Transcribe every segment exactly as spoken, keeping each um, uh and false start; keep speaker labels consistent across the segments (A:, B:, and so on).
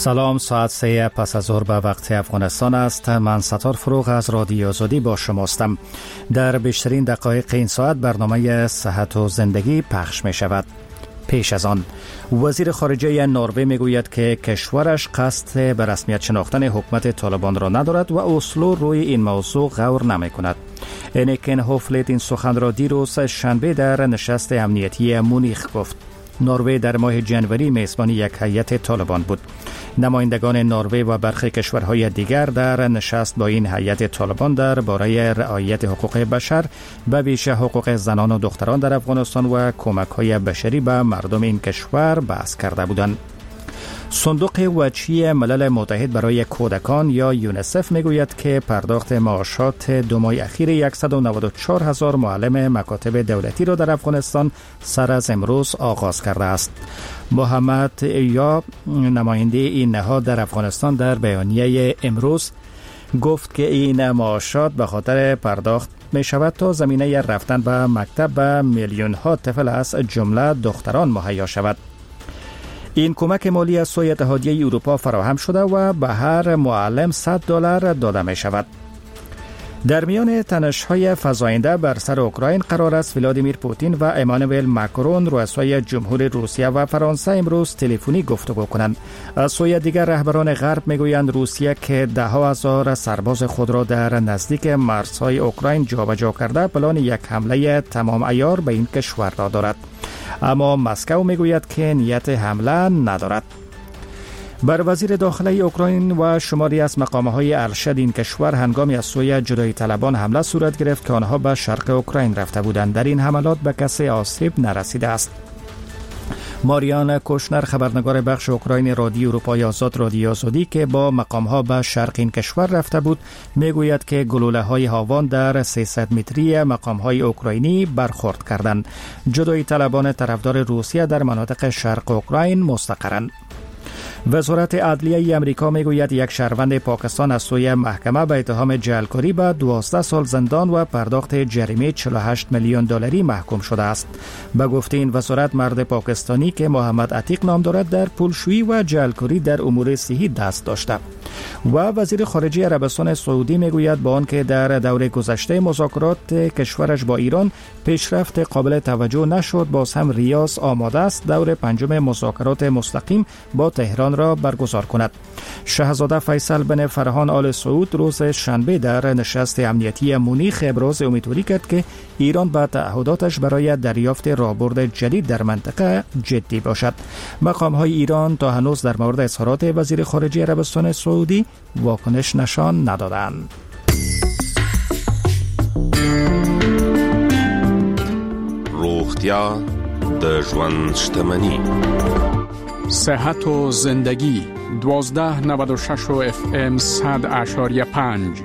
A: سلام، ساعت سه پس از ظهر به وقت افغانستان است. من ستار فروغ از رادیو آزادی با شماستم. در بیشترین دقایق این ساعت برنامه صحت و زندگی پخش می شود. پیش از آن وزیر خارجه نروژ می گوید که کشورش قصد به رسمیت شناختن حکومت طالبان را ندارد و اسلو روی این موضوع غور نمی کند. انیکن هوفلیت این سخن را دیروز شنبه در نشست امنیتی مونیخ گفت. نروژ در ماه جنوری میزبان یک هیئت طالبان بود. نمایندگان نروژ و برخی کشورهای دیگر در نشست با این هیئت طالبان درباره رعایت حقوق بشر، به ویژه حقوق زنان و دختران در افغانستان و کمک‌های بشری به مردم این کشور بحث کرده بودند. صندوق وجهی ملل متحد برای کودکان یا یونیسف میگوید که پرداخت معاشات دو ماه اخیر صد و نود و چهار هزار معلم مکاتب دولتی را در افغانستان سر از امروز آغاز کرده است. محمد یا نماینده این نهاد در افغانستان در بیانیه امروز گفت که این معاشات به خاطر پرداخت می شود تا زمینه رفتن به مکتب به میلیون ها طفل از جمله دختران مهیا شود. این کمک مالی از سوی اتحادیه اروپا فراهم شده و به هر معلم صد دلار داده می شود. در میان تنش‌های فزاینده بر سر اوکراین قرار است ولادیمیر پوتین و امانوئل ماکرون رؤسای جمهور روسیه و فرانسه امروز تلفنی گفتگو کنند. از سوی دیگر رهبران غرب میگویند روسیه که ده ها هزار سرباز خود را در نزدیک مرزهای اوکراین جابجا کرده پلان یک حمله تمام عیار به این کشور را دارد، اما مسکو میگوید که نیت حمله ندارد. بر وزیر داخلی اوکراین و شماری از مقام‌های ارشد این کشور هنگامی از سوی جدایی طلبان حمله صورت گرفت که آنها به شرق اوکراین رفته بودند. در این حملات به کسی آسیب نرسیده است. ماریان کوشنر، خبرنگار بخش اوکراین رادیو اروپای آزاد رادیو آزادی که با مقام‌ها به شرق این کشور رفته بود، میگوید که گلوله‌های هاوان در سیصد متری مقام‌های اوکراینی برخورد کردند. جدایی طلبان طرفدار روسیه در مناطق شرق اوکراین مستقرند. وزارت عدلیه امریکا میگوید یک شهروند پاکستان از سوی محکمه به اتهام جعلکاری به دوازده سال زندان و پرداخت جریمه چهل و هشت میلیون دلاری محکوم شده است. به گفته این وزارت، مرد پاکستانی که محمد عتیق نام دارد در پولشویی و جعلکاری در امور صحی دست داشته. و وزیر خارجه عربستان سعودی میگوید با آنکه در دور گذشته مذاکرات کشورش با ایران پیشرفت قابل توجه نشد، باز هم ریاض آماده است دور پنجم مذاکرات مستقیم با تهران را برگزار کند. شاهزاده فیصل بن فرهان آل سعود روز شنبه در نشست امنیتی مونیخ ابراز امیدواری کرد که ایران به تعهداتش برای دریافت راهبرد جدید در منطقه جدی باشد. مقام‌های ایران تا هنوز در مورد اظهارات وزیر خارجه عربستان سعودی واکنش نشان ندادند.
B: روغتیا د ژوند شتمنی.
C: صحت و زندگی دوازده نود و شش و اف ام صد اشاریه پنج.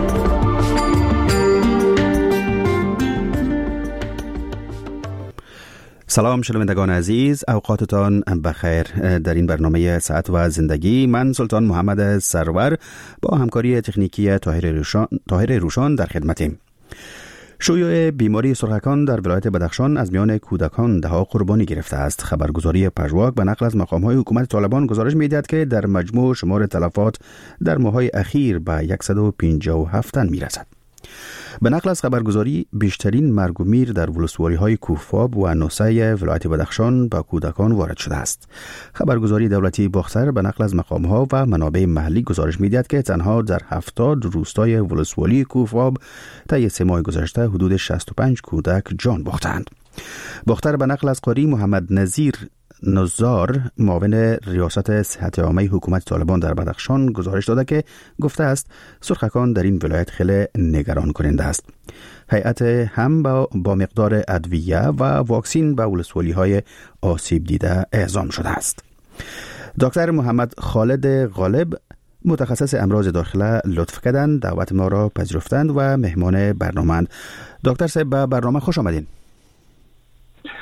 D: سلام شنوندگان عزیز، اوقاتتان بخیر. در این برنامه صحت و زندگی من سلطان محمد سرور با همکاری تکنیکی طاهر روشان, طاهر روشان در خدمتیم. شیوع بیماری سرخکان در ولایت بدخشان از میان کودکان دهها قربانی گرفته است. خبرگزاری پژواک به نقل از مقام‌های حکومت طالبان گزارش می‌دهد که در مجموع شمار تلفات در ماه‌های اخیر به صد و پنجاه و هفت تن می‌رسد. به نقل از خبرگزاری بیشترین مرگ و میر در ولسوالی‌های کوفاب و نوسه ولایت بدخشان به کودکان وارد شده است. خبرگزاری دولتی باختر به نقل از مقام‌ها و منابع محلی گزارش می‌دهد که تنها در هفتاد روستای ولسوالی کوفاب طی سه ماه گذشته حدود شصت و پنج کودک جان باختند. باختر به نقل از قاری محمد نظیر نزار معاون ریاست صحت عامه حکومت طالبان در بدخشان گزارش داده که گفته است سرخکان در این ولایت خیلی نگران کننده است. هیئت هم با, با مقدار ادویه و واکسین به ولسوالی های آسیب دیده اعزام شده است. دکتر محمد خالد غالب متخصص امراض داخله لطف کردند، دعوت ما را پذیرفتند و مهمان برنامه‌اند. دکتر صاحب به برنامه خوش آمدین.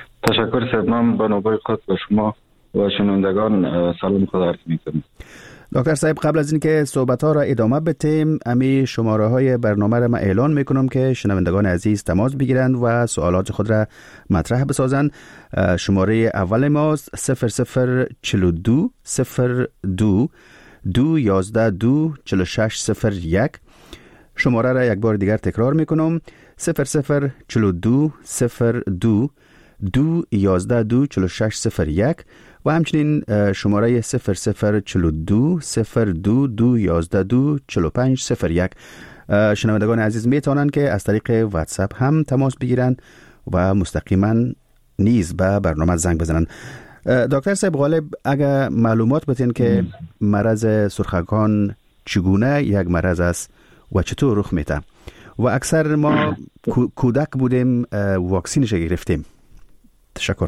E: تشکر صاحب، من به نوبه خود به شما و شنوندگان سلام خود عرض می‌کنم.
D: دکتر صاحب قبل از اینکه صحبت ها را ادامه بدیم امی شماره های برنامه را ما اعلان میکنم که شنوندگان عزیز تماس بگیرند و سوالات خود را مطرح بسازند. شماره اول ماست صفر صفر چهل و دو صفر دو دو یازده دو چهل و شش صفر یک. شماره را یک بار دیگر تکرار میکنم صفر صفر چهل و دو صفر دو دو یازده دو چهل و شش صفر یک و همچنین شماره صفر صفر چهل و دو صفر دو دو یازده دو چهل و پنج صفر یک. شنوندگان عزیز میتونن که از طریق واتساپ هم تماس بگیرن و مستقیما نیز به برنامه زنگ بزنن. دکتر صاحب غالب اگر معلومات بدین که مرض سرخکان چگونه یک مرض است و چطور رخ میده و اکثر ما کودک بودیم واکسینش گرفتیم. تشکر.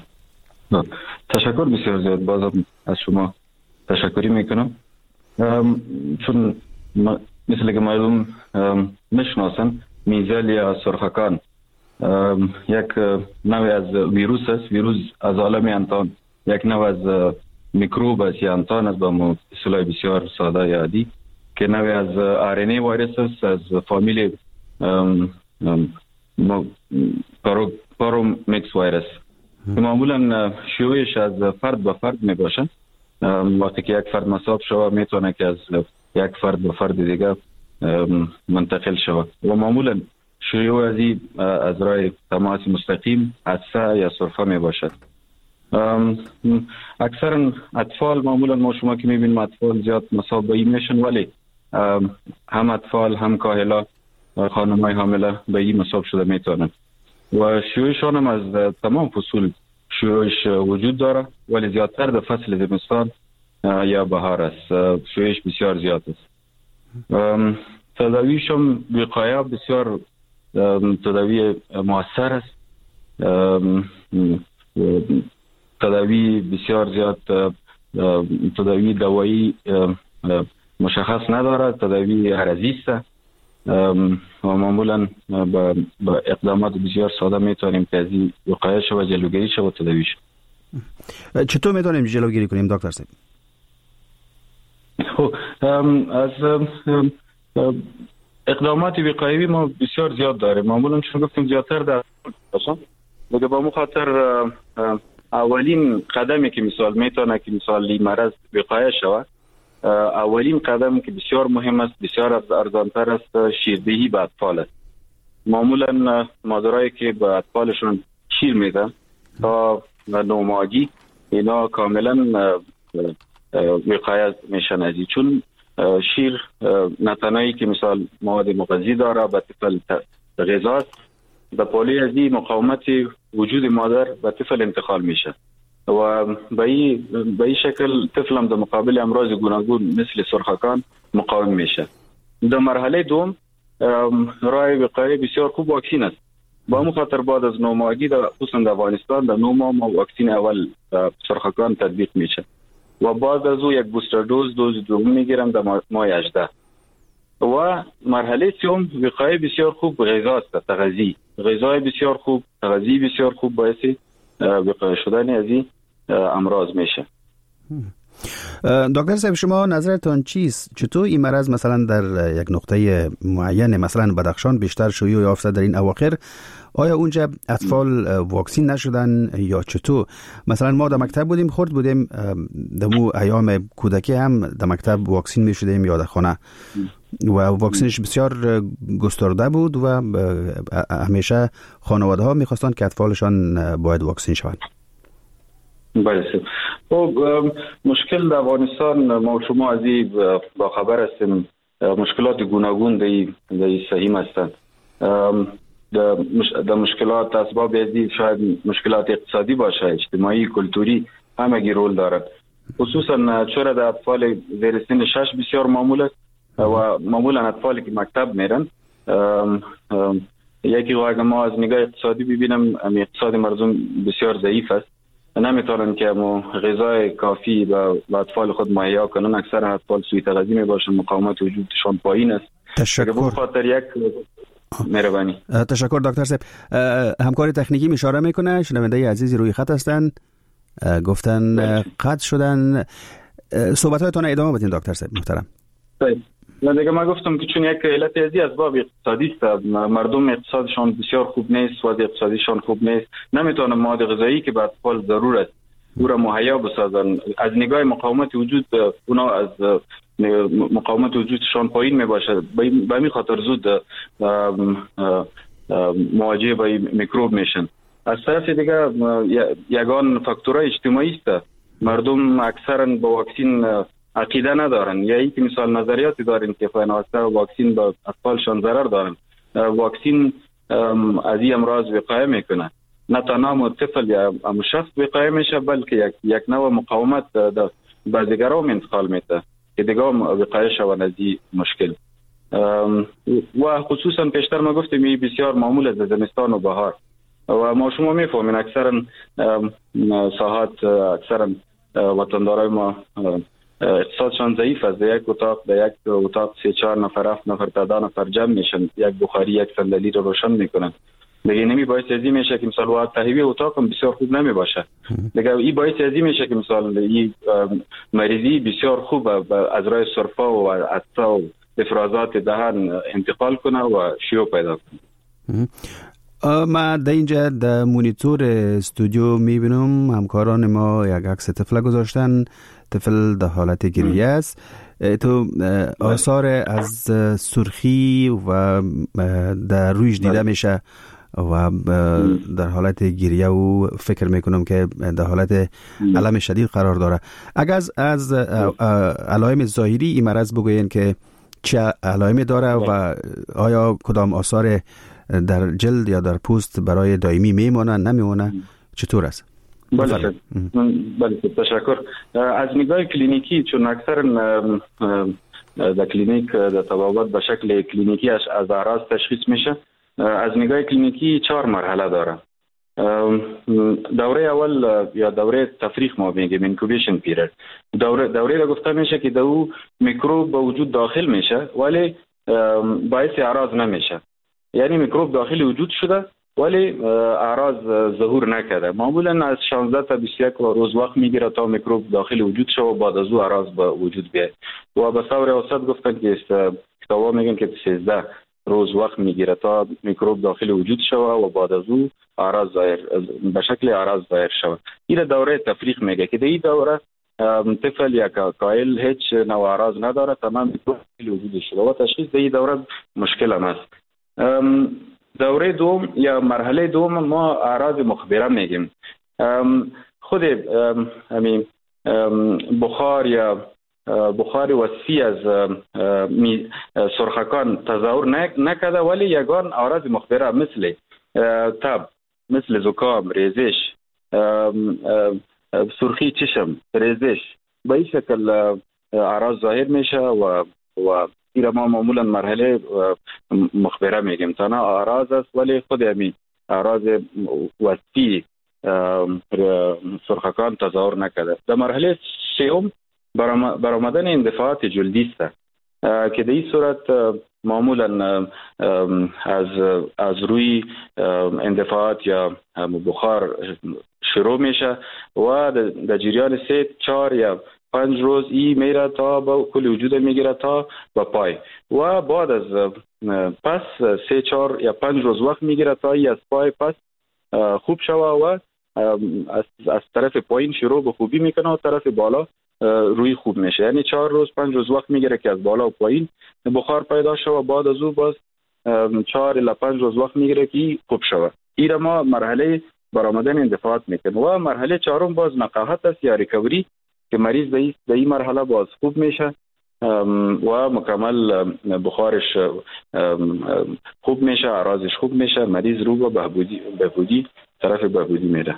E: تشکر بسیار زیاد بازم از شما تشکری میکنم. چون مثل که معلوم میشناسن میزل یا سرخکان یک نوع از ویروس است. ویروس از عالم انتان یک نوع از میکروب است یا انتان است با اصطلاح بسیار ساده یا عادی که نوع از آر ان ای ویروس است از فامیل پارو پارومیکس ویروس. معمولا شیوعش از فرد به فرد می باشه. وقتی که یک فرد مصاب شود میتونه که از یک فرد به فرد دیگه منتقل شود و معمولا شیوع ازی از راه تماس مستقیم عطسه یا سرفه می باشد. اکثرا اطفال معمولا ما شما که می بینیم اطفال زیاد مصاب به این میشن ولی هم اطفال هم کاهلا خانمای حامله به این مصاب شده میتونن و شیوعشان هم از تمام فصول شیوعش وجود داره ولی زیادتر در فصل زمستان یا بهار است. شیوعش بسیار زیاد است. تداویش هم وقایه بسیار تداوی مؤثر است. تداوی بسیار زیاد تداوی دوایی مشخص نداره. تداوی هرزی است و معمولا با, با اقدامات بسیار ساده میتونیم که از این وقایه شو و جلوگیری شو و تداوی شو.
D: چطور میتونیم جلوگیری کنیم دکتر صاحب؟
E: از اقدامات وقایوی ما بسیار زیاد داریم. معمولا چون گفتیم زیادتر در باشه دیگه با مخاطر اولین قدمی که مثال میتونه که مثال مرض وقایه شود اولین قدم که بسیار مهم است بسیار ارزانتر است شیردهی به اطفال است. معمولا مادرایی که به اطفالشون شیر میدن تا نوماگی اینا کاملا وقایه میشن ازی چون شیر نتنایی که مثال مواد مغذی داره به طفل غذا است به پولی ازی مقاومت وجود مادر به طفل انتقال میشه و به این شکل طفل هم در مقابل امراض گوناگون مثل سرخکان مقاوم میشه. در مرحله دوم راه وقایه بسیار خوب واکسین است. با مخاطر بعد از نوماگی در خصوصا در افغانستان در نو ماه ما واکسین اول سرخکان تطبیق میشه و بعد از او یک بوستر دوز دوز دوم میگیرم در ماه هجده و مرحله سوم وقایه بسیار خوب غذا است. تغذیه غذای بسیار خوب تغذیه بسیار خوب باعث وقایه شدن از این امراض میشه.
D: دکتر صاحب شما نظرتون چیست؟ چطور این مرض مثلا در یک نقطه معین مثلا بدخشان بیشتر شیوع یافته در این اواخر؟ آیا اونجا اطفال واکسین نشدن یا چطور؟ مثلا ما در مکتب بودیم خورد بودیم در مو ایام کودکی هم در مکتب واکسین می شدیم یا در خانه و واکسینش بسیار گسترده بود و همیشه خانواده ها می خواستن که اطفالشان باید واکسین شوند.
E: بله. خب مشکل در افغانستان ما شما از این با خبر هستیم مشکلات گوناگون در سهیم هستند. در مشکلات اسباب ازی شاید مشکلات اقتصادی باشه اجتماعی کلتوری همگی رول دارد. خصوصا چرا در اطفال زیر سن شش بسیار معمول است و معمولا اطفالی که مکتب میرن یکی واقعا ما از نگاه اقتصادی ببینم اقتصاد مردم بسیار ضعیف است نمیتونن که مو غذای کافی به اطفال خود مهیا کنن. اکثر اطفال سوی تغذیه میباشن مقاومت وجودشان پایین است.
D: تشکر.
E: خاطر یک مهربانی.
D: تشکر دکتر صاحب. همکاری تکنیکی اشاره میکنه شنونده عزیزی روی خط هستن گفتن قطع شدن. صحبت هایتان ادامه بدین دکتر صاحب محترم.
E: من دیگه ما گفتم که چون یک علت ازی از باب اقتصادی است، مردم اقتصادشان بسیار خوب نیست، وضع اقتصادیشان خوب نیست، نمیتونن مواد غذایی که به اطفال ضرور است او را مهیا بسازن. از نگاه مقاومت وجود اونا از مقاومت وجودشان پایین می باشه، به همین خاطر زود مواجه با میکروب میشن. از طرف دیگه یگان فاکتورهای اجتماعی است. مردم اکثرا با واکسین عقیده ندارن، یا اینکه مثال نظریاتی دارن که فناوسته واکسین با اطفالشان ضرر دارن. واکسین از این امراض وقایه میکنه، نه تنها طفل یا شخص وقایه میشه، بلکه یک یک نوع مقاومت به دیگران انتقال میده که دیگه وقایه شون از این مشکل. و خصوصا پیشتر ما گفتیم این بسیار معمول از زمستان و بهار و ما شما میفهمین اکثرا ساحات اکثرا وطندارای ما اقتصادشان ضعیف است. در یک اتاق در یک اتاق سه چهار نفر هفت نفر تا ده نفر جمع میشن، یک بخاری یک صندلی رو روشن میکنن. دیگه نمی باعث ازی میشه که مثلا وقت تهیه اتاق هم بسیار خوب نمی باشه. دیگه این باعث ازی میشه که مثلا این مریضی بسیار خوب از راه سرفه و عطسه و افرازات دهن انتقال کنه و شیوع پیدا کنه.
D: ما در اینجا در مونیتور استودیو میبینم همکاران ما یک عکس طفل گذاشتن. طفل در حالت گریه است. تو آثار از سرخی و در رویش دیده میشه و در حالت گریه و فکر میکنم که در حالت علم شدید قرار داره. اگر از, از علائم ظاهری این مرض بگوین که چه علائمی داره و آیا کدام آثار در جلد یا در پوست برای دائمی میمونه نمیمونه چطور است؟
E: بله بله تشکر. از نگاه کلینیکی چون اکثر در کلینیک در طبابت به شکل کلینیکی از اعراض تشخیص میشه. از نگاه کلینیکی چهار مرحله داره. دوره اول یا دوره تفریق ما میگیم اینکوبیشن پیریود. دوره دوره را گفته میشه که دو میکروب به وجود داخل میشه ولی باعث اعراض نمیشه، یعنی میکروب داخل وجود شده ولی اعراض ظهور نکرده. معمولا از شانزده تا بیست و یک روز وقت میگیره تا میکروب داخل وجود شه و بعد از او اعراض به وجود بیاد. و به طور اوسط گفتن که کتابا میگن که سیزده روز وقت میگیره تا میکروب داخل وجود شه و بعد از او اعراض ظاهر به شکل اعراض ظاهر شه. این دوره تفریق میگه که در این دوره طفل یا کائل هیچ نوع اعراض نداره، تمام میکروب داخل وجود شده و تشخیص در این دوره مشکل هم است. دوره دوم یا مرحله دوم ما اعراض مخبره میگیم. خود همین بخار یا بخار وسیع از سرخکان تظاهر نکرده ولی یگان اعراض مخبره مثل تب، مثل زکام، ریزش، سرخی چشم، ریزش به این شکل اعراض ظاهر میشه و و این ما معمولا مرحله مخبره میگیم. تنها اعراض است ولی خود همین اعراض وسیع سرخکان تظاهر نکرده. در مرحله سوم برآمدن اندفاعات جلدی است که در این صورت معمولا از از روی اندفاعات یا بخار شروع میشه و در جریان سه چهار یا پنج روز ای میره تا با کل وجود میگیره تا با پای و بعد از پس سه چهار یا پنج روز وقت میگیره تا ای از پای پس خوب شوه و از, از طرف پایین شروع به خوبی میکنه و طرف بالا روی خوب میشه. یعنی چهار روز پنج روز وقت میگیره که از بالا و پایین بخار پیدا شوه و بعد از او باز چهار الی پنج روز وقت میگیره که خوب شوه. این ما مرحله برآمدن اندفاعات میکنه. و مرحله چهارم باز نقاهت است یا ریکوری که مریض در این مرحله باز خوب میشه و مکمل بخارش خوب میشه، اعراضش خوب میشه، مریض رو به بهبودی بهبودی طرف بهبودی میره.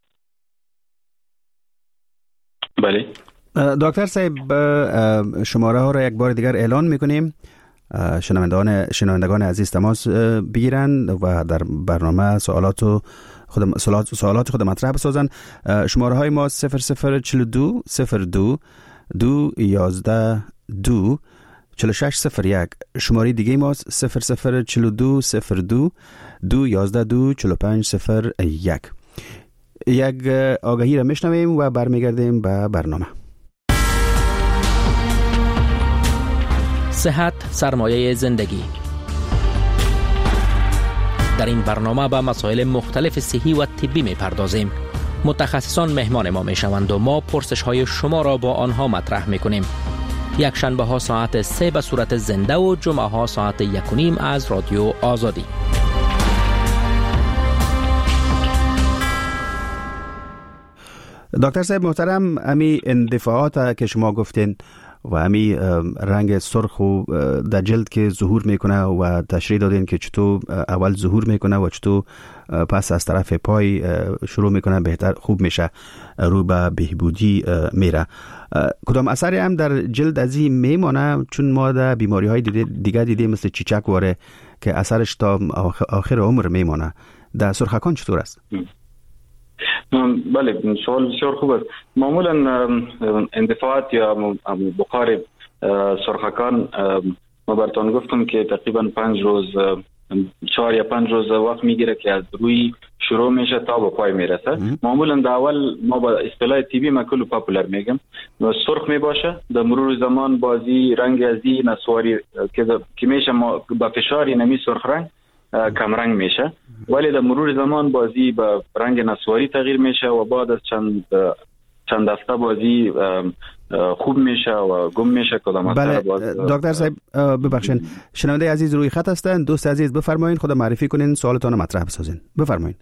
E: بله
D: دکتر صاحب شماره ها را یک بار دیگر اعلان میکنیم. شنوندگان شنوندگان عزیز تماس بگیرند و در برنامه سوالات خود سوالات سوالات خود مطرح بسازند. شماره های ما صفر صفر چهل و دو صفر دو دو یازده دو چهل و شش صفر یک. شماره دیگه ما صفر صفر چهل و دو صفر دو دو یازده دو چهل و پنج صفر یک. یک آگهی را میشنویم و برمیگردیم به برنامه.
F: صحت سرمایه زندگی. در این برنامه به مسائل مختلف صحی و طبی می پردازیم. متخصصان مهمان ما می شوند و ما پرسش های شما را با آنها مطرح می کنیم. یک شنبه ها ساعت سه به صورت زنده و جمعه ها ساعت یک و نیم از رادیو آزادی.
D: دکتر صاحب محترم، امی اندفاعات که شما گفتین و امی رنگ سرخ و در جلد که ظهور میکنه و تشریح دادین که چطور اول ظهور میکنه و چطور پس از طرف پای شروع میکنه بهتر خوب میشه، رو به بهبودی میره. کدام اثری هم در جلد از این میمانه؟ چون ما در بیماری های دیگه دیدیم مثل چیچک واره که اثرش تا آخر عمر میمانه. در سرخکان چطور است؟
E: بله، سوال بسیار خوب است. معمولا اندفاعات یا بخار سرخکان ما براتون گفتم که تقریبا پنج روز چهار یا پنج روز وقت میگیره که از روی شروع میشه تا به پای میرسه. معمولا در اول ما با اصطلاح تیبی مکلو پاپولر میگم سرخ میباشه، در مرور زمان بازی رنگ ازی نسواری که که میشه با فشار نمی سرخ رنگ کم رنگ میشه، ولی در مرور زمان بازی به رنگ نسواری تغییر میشه و بعد از چند چند هفته بازی خوب میشه و گم میشه. کدام
D: بله دکتر صاحب ببخشید، شنونده عزیز روی خط هستن. دوست عزیز بفرمایید، خود معرفی کنین، سوالتون رو مطرح بسازین. بفرمایید.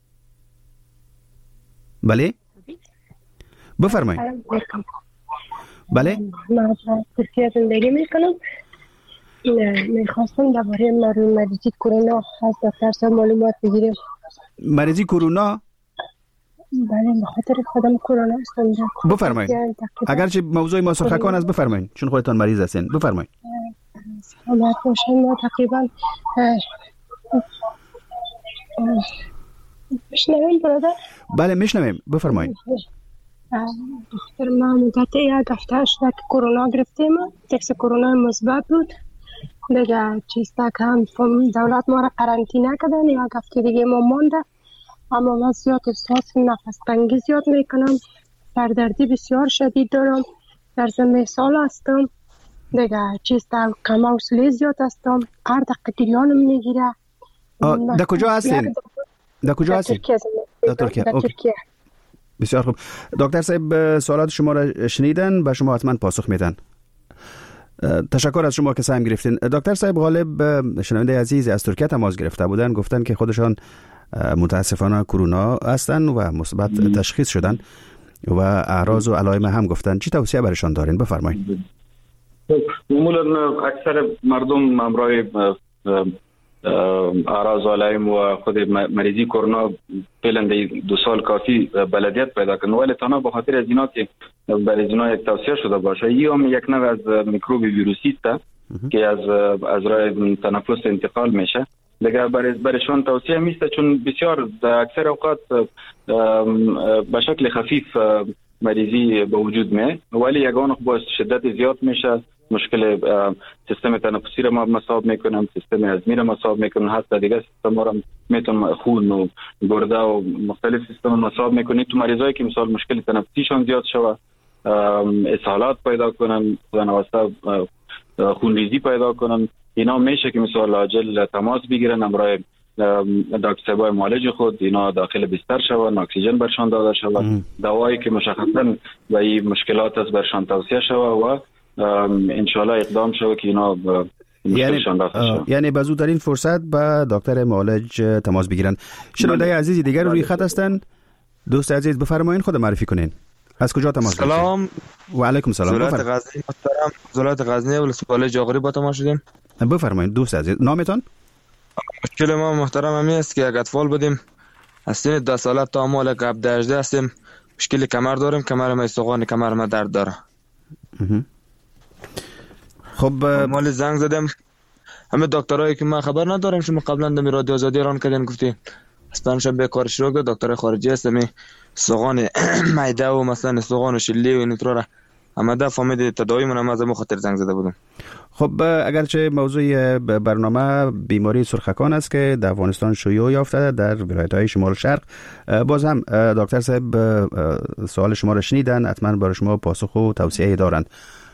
D: بله بفرمایید. بله
G: من ترکیه زندگی میکنم. میخواستم درباره مریضی کرونا از دکتر صاحب معلومات بگیرم.
D: مریضی کرونا؟
G: بله، بخاطر خودم کرونا هستم.
D: بفرمایید. اگرچه موضوع ما سرخکان است بفرمایید، چون خودتان مریض هستین. بفرمایید.
G: سلامت باشین. ما تقریبا میشنویم برادر؟
D: بله میشنویم، بفرمایید.
G: دختر ما مدت یک هفته شده که کرونا گرفتیم. تکس کرونا مثبت بود. دیگه چیز تکم دولت ما را قرنطینه کردن. یک هفته دیگه ما مونده، اما من زیاد احساس نفس تنگی زیاد میکنم، سردردی بسیار شدید دارم، در زمین سال هستم، دیگه چیز در کم حوصله زیاد هستم، هر دقیقه گریانم میگیره.
D: در کجا هستین؟ در کجا هستین؟ در ترکیه. در ترکیه. بسیار خوب. دکتر صاحب سوالات شما را شنیدن، به شما حتما پاسخ میدن. تشکر از شما که سهم گرفتین. دکتر صاحب غالب شنونده عزیز از ترکیه تماس گرفته بودن، گفتن که خودشان متاسفانه کرونا هستن و مثبت تشخیص شدن و اعراض و علائم هم گفتن. چی توصیه برشان دارین؟ بفرمایید.
E: معمولا اکثر مردم همراه اعراض و علائم و خود مریضی کرونا فعلا دو سال کافی بلدیت پیدا کنن، ولی تنها به خاطر از اینا که برای اینا یک توصیه شده باشه. این هم یک نوع از میکروب ویروسی است که از از راه تنفس انتقال میشه. دیگه برای برایشان توصیه میسته، چون بسیار در اکثر اوقات به شکل خفیف مریضی به وجود میاد، ولی یگان با شدت زیاد میشه، مشکل سیستم تنفسی را مصاب میکنم، سیستم هضمی را مصاب میکنم، حتی دیگه سیستم را میتونم خون و گرده و مختلف سیستم مصاب میکنه. تو مریضایی که مثلا مشکل تنفسیشان زیاد شوه، اسهالات پیدا کنن، خدانواسطه خونریزی پیدا کنن، اینا میشه که مثلا عاجل تماس بگیرن، همراه دکتر صاحبای معالج خود اینا داخل بستر شوند، اکسیژن برشان داده شود، دوایی که مشخصا به این مشکلات است برشان توصیه شود و انشالله اقدام شود که اینا
D: یعنی یعنی به زودترین فرصت با دکتر معالج تماس بگیرن. شنونده عزیزی دیگر روی خط هستن. دوست عزیز بفرمایین، خود معرفی کنین. از کجا تماس گرفتین؟ سلام
H: و
D: علیکم سلام.
H: ولایت غزنی محترم، ولایت غزنی ولسوالی جاغوری با تماس شدیم.
D: بفرمایید دوست عزیز، نامتون؟
H: مشکل ما محترم همین است که یک اطفال بودیم، از سن ده ساله تا مال هفده هجده هستیم، مشکل کمر داریم، کمر ما استخوان کمر ما درد داره.
D: خب
H: مال زنگ زدم همه دکترایی که ما خبر ندارم، شما قبلا در رادیو آزادی ران کردین گفتی اسپانش به کار شروع کرد، دکتر خارجی است، می استخوان معده و مثلا استخوان و شلی و اینطور را آمده فهمید تداوی من از همون خاطر زنگ زده بودم.
D: خب اگرچه موضوع برنامه بیماری سرخکان است که در افغانستان شیوع یافته در ولایت‌های شمال شرق، باز هم دکتر صاحب سوال شما را شنیدن، حتما برای شما پاسخ و توصیه دارند.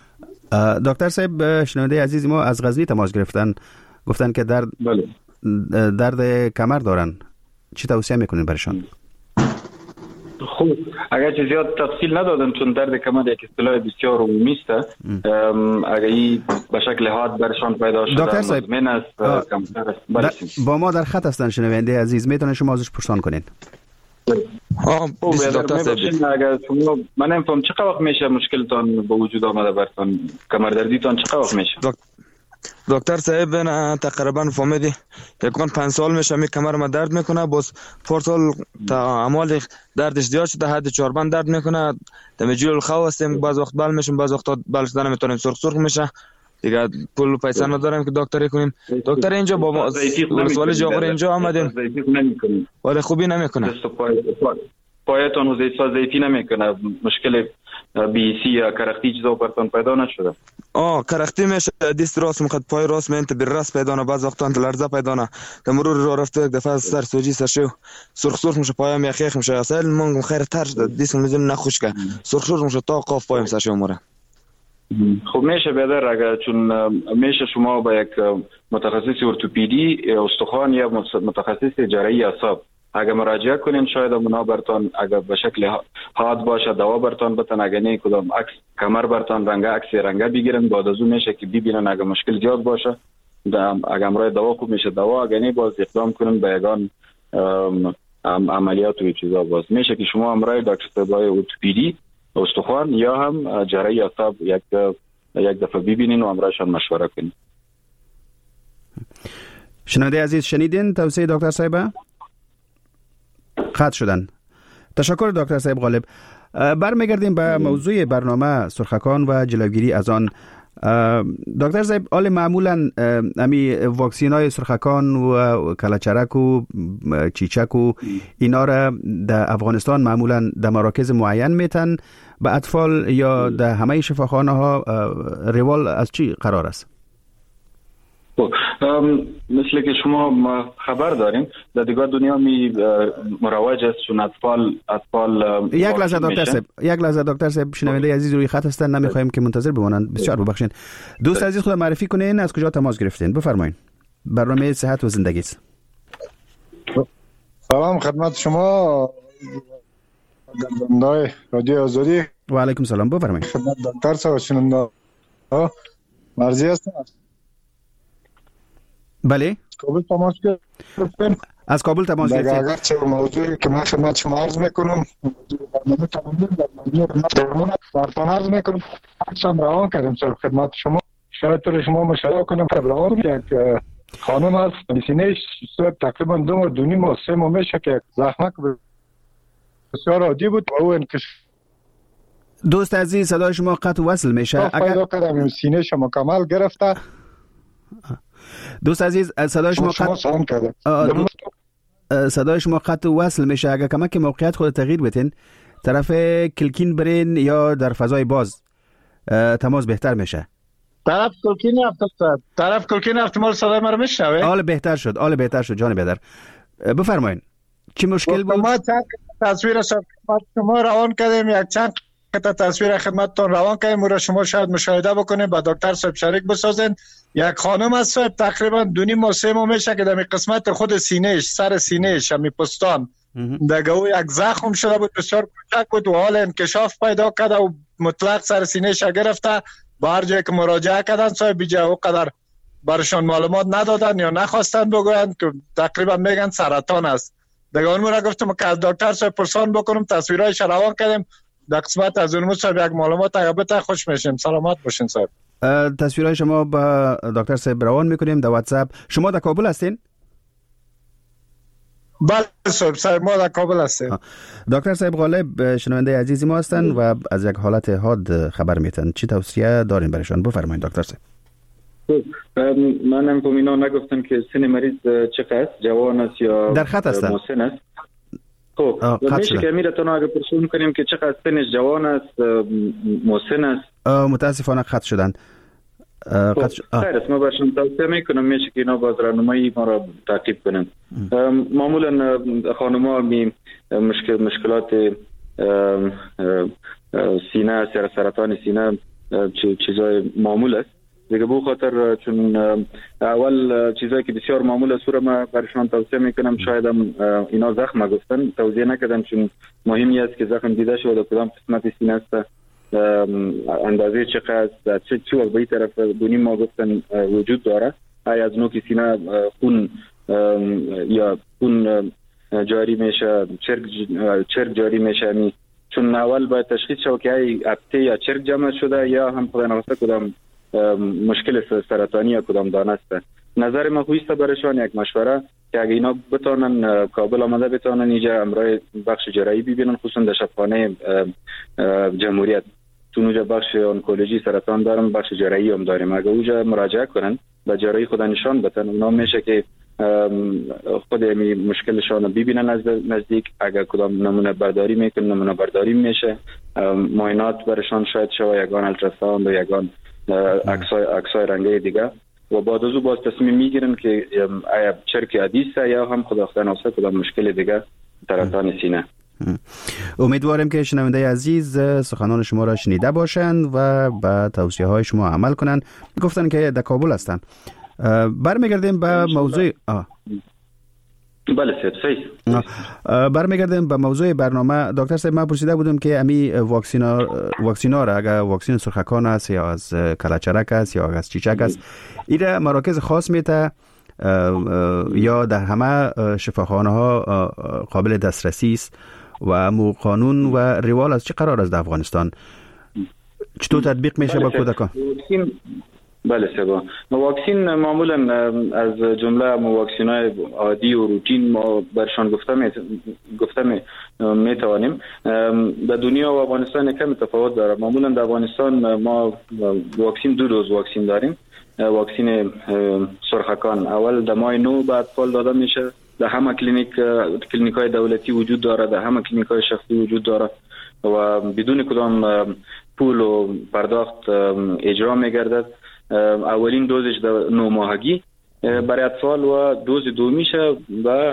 D: دکتر صاحب، شنونده عزیز ما از غزنی تماس گرفتن، گفتن که درد
E: بله.
D: درد کمر دارن، چی توصیه میکنین برشان؟
E: خوب، اگر چه زیاد تفصیل ندادن چون درد کمر یک اصطلاح بسیار عمومی است، اگر این به شکل حاد برشان پیدا شده
D: دکتر صاحب
E: مزمن است، کمتر است. بله.
D: با ما در خط هستن شنونده عزیز، میتونه شما ازش پرسان کنین؟
E: آه دکتر صاحب، اگر شما من نمیفهم چه وقت میشه مشکلتان به وجود آمده برتان، کمر دردیتان چه وقت میشه؟
H: دکتر صاحب نه تقریبا فهمیدی یکان پنج سال میشه می کمر ما درد میکنه، باز پورتال تا اعمال دردش زیاد شده، حد چهاربند درد میکنه، دمیجول الخو هستیم، بعض وقت بال میشیم، بعض وقت بال شدن نمیتونیم، سرخ سرخ میشه دیگه، پول پیسه نداریم که دکتری کنیم. دکتر اینجا با ما ولسوالی جاغور اینجا آمدیم ولی خوبی نمیکنه،
E: پایتان و زیتسا زیتی نمیکنه، مشکل بی سی یا کرختی چیزا برتان پیدا نشده؟
H: آه کرختی میشه، دست راست میخواد پای راست میانت بر راست پیدا نه، بعض وقتا انت لرزه پیدا نه، که مرور رو رفته یک دفعه سر سوجی سر شو سرخ سرخ میشه، پایم یخیخ میشه، اصلا من خیر تر دست میزم نخوش که سرخ سرخ میشه تا قاف پایم سر شو مره.
E: خب میشه بدر اگر چون میشه شما با یک متخصص ارتوپدی استخوان یا متخصص جراحی اعصاب اگر مراجعه کنین، شاید اونا برتان اگر به شکل حاد باشه دوا برتان بتن، اگر نه کدام عکس کمر برتان رنگ عکس رنگ بگیرن، بعد از اون میشه که ببینن اگر مشکل زیاد باشه اگر امروز دوا خوب میشه دوا، اگر نه باز اقدام کنن به یگان عملیات و چیزا. باز میشه که شما امروز دکتر صاحب ارتوپدی استخوان یا هم جراحی اعصاب یک یک دفعه ببینین و امروزشان مشوره کنین.
D: شنونده عزیز شنیدین توصیه دکتر صاحب؟ قطع شدن. تشکر دکتر صاحب غالب. برمیگردیم به موضوع برنامه سرخکان و جلوگیری از آن. دکتر صاحب، حال معمولا امی واکسین های سرخکان و کلچرک و چیچک و اینا را در افغانستان معمولا در مراکز معین میتن به اطفال یا در همه شفاخانه ها روال از چی قرار است؟
E: مثل که شما خبر داریم در دیگر دنیا می مروج است چون اطفال اطفال
D: یک لحظه دکتر صاحب یک لحظه دکتر صاحب شنونده عزیز روی خط هستن، نمیخوایم که منتظر بمانند. بسیار ببخشید دوست عزیز، خود معرفی کنین، از کجا تماس گرفتین؟ بفرمایید. برنامه صحت و زندگی است.
I: سلام خدمت شما گردنده رادیو آزادی.
D: و علیکم سلام، بفرمایید.
I: خدمت دکتر صاحب شنونده مرضی هستم.
D: بله
I: کابل تماس گرفتم.
D: از کابل تماس گرفتم.
I: اگر چه موضوعی که من خدمت شما عرض میکنم برنامه تمامی برنامه برتان عرض میکنم اصلا روان کردم سر خدمت شما، شاید تو شما مشاهده کنم که روان یک خانم هست سینه تقریبا دو ماه دو نیم ماه سه ماه میشه که زخمک بسیار عادی بود و او انکشاف.
D: دوست عزیز صدای شما قطع وصل میشه.
I: اگر پیدا کردم سینه شما مکمل گرفته.
D: دوست عزیز صدای شما قطع صدای شما قطع وصل میشه. اگر کمک موقعیت خود تغییر بدین، طرف کلکین برین یا در فضای باز تماس بهتر میشه.
I: طرف کلکین افتاد طرف کلکین احتمال صدای ما رو میشنوه.
D: حال بهتر شد حال بهتر شد جان بدر. بفرمایید چی مشکل بود؟
I: ما چند تصویر شما روان کردیم، یک چند تا تصویر خدمتتون روان کردیم، رو شما شاید مشاهده بکنید، با دکتر صاحب شریک بسازین. یک خانم است صاحب تقریبا دو نیم ماه سه ماه میشه که در قسمت خود سینه‌اش سر سینه‌اش می پستان دیگه او یک زخم شده بود، بسیار کوچک بود و حال انکشاف پیدا کرده و مطلق سر سینه‌اش گرفته. با هر جایی که مراجعه کردن صاحب بیجا او قدر برشان معلومات ندادن یا نخواستن بگویند که تقریبا میگن سرطان است. دیگه اون را گفتم که از دکتر صاحب پرسان بکنم، تصویرایش روان کردیم در قسمت از اون صاحب یک معلومات اگه خوش میشیم. سلامت باشین صاحب.
D: تصویرهای شما با دکتر صاحب روان میکنیم در واتساپ. شما در کابل هستین؟
I: بله صاحب صاحب ما در کابل هستیم.
D: دکتر صاحب غالب شنونده عزیزی ما هستن و از یک حالت حاد خبر میتن. چی توصیه دارین برایشان؟ بفرمایید دکتر صاحب.
E: من هم که اینا نگفتم که سن مریض چقدر جوان است یا
D: در خط هستن؟
E: مسن است. خب میشه که امیرتون اگه پرسون کنیم که چقدر سنش جوان است مسن است؟
D: متاسفانه خط شدن.
E: خب خیر است، ما برشون توصیه میکنم میشه که اینا باز راهنمایی ما را تعقیب کنن. معمولا خانم‌ها می مشکل مشکلات سینه، سرطان سینه چیزای معمول است دیگه. بو خاطر چون اول چیزایی که بسیار معمول است رو ما برشان توصیه میکنم. شاید هم اینا زخم گفتن توضیح نکردم، چون مهمی است که زخم دیده شود و کدام قسمت سینه است، اندازه چقدر است، چه چی وقت به این طرف دونی ما گفتن وجود داره. ای از نوک سینه خون یا خون جاری میشه، چرک چرک جاری میشه می چون اول باید تشخیص شود که ای ابته یا چرک جمع شده یا هم خدا نخواسته کدام مشکل سرطانی یا کدام دانه است. نظر ما خویسته برشان یک مشوره که اگه اینا بتانن کابل آمده بتانن اینجا امرای بخش جراحی ببینن، خصوصا در شفاخانه جمهوریت، چون اونجا بخش انکولوژی سرطان دارم، بخش جراحی هم داریم. اگه اونجا مراجعه کنن و جراحی خدا نشان بدن، اونا میشه که خود می مشکلشان رو ببینن از نزدیک. اگر کدام نمونه برداری میکنن نمونه برداری میشه، معاینات برشان شاید شوه، یگان التراساوند و یگان عکسای عکسای رنگی دیگه، و بعد از او باز تصمیم میگیرن که آیا چرک عدیسه یا هم خداخدا ناصر کدام مشکل دیگه سرطان سینه.
D: امیدوارم که شنونده عزیز سخنان شما را شنیده باشند و به توصیه های شما عمل کنند. گفتن که در کابل هستند. برمیگردیم به موضوع آه.
E: بله صحیح.
D: برمیگردیم به موضوع برنامه. دکتر صاحب، من پرسیده بودم که امی واکسینا واکسینا را، اگر واکسین سرخکان است یا از کلچرک است یا از چیچک است، ایره مراکز خاص میته یا در همه شفاخانه ها قابل دسترسی است و مو قانون و روال از چه قرار است در افغانستان؟ چطور تطبیق میشه با کودکان؟
E: بله سبا واکسین معمولا از جمله واکسین‌های عادی و روتین ما برشان گفتم گفتم میتوانیم. در دنیا و افغانستان کمی تفاوت داره. معمولا در افغانستان ما واکسین دو دوز واکسین داریم. واکسین سرخکان اول در ماه نو بعد فال داده میشه. در همه کلینیک کلینیک‌های دولتی وجود داره، در همه کلینیک‌های شخصی وجود داره و بدون کدام پول و پرداخت اجرا میگردد. اولین دوزش در نو ماهگی برای اطفال و دوز دومیشه و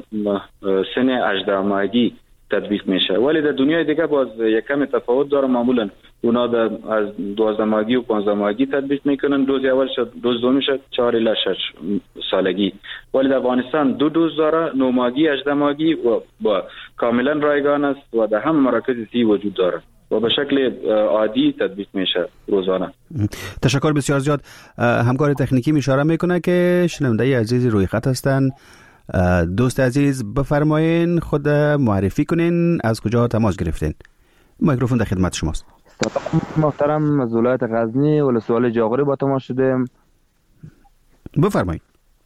E: سن هجده ماهگی تطبیق میشه. ولی در دنیای دیگه باز یک کم تفاوت داره. معمولا اونا در از دوازده ماهگی و پانزده ماهگی تطبیق میکنن. دوز اول شد، دوز دومیش چهار الی شش سالگی. ولی در افغانستان دو دوز داره، نو ماهگی، هجده ماهگی و با کاملا رایگان است و در هم مراکز سی وجود داره و به شکل عادی تطبیق میشه روزانه.
D: تشکر بسیار زیاد. همکار تکنیکی اشاره میکنه که شنونده عزیز روی خط هستن. دوست عزیز بفرمایین، خود معرفی کنین، از کجا تماس گرفتین؟ میکروفون در خدمت شماست.
H: سلام محترم، از ولایت غزنی ولسوالی جاغوری با تماس شدیم.
D: بفرمایید.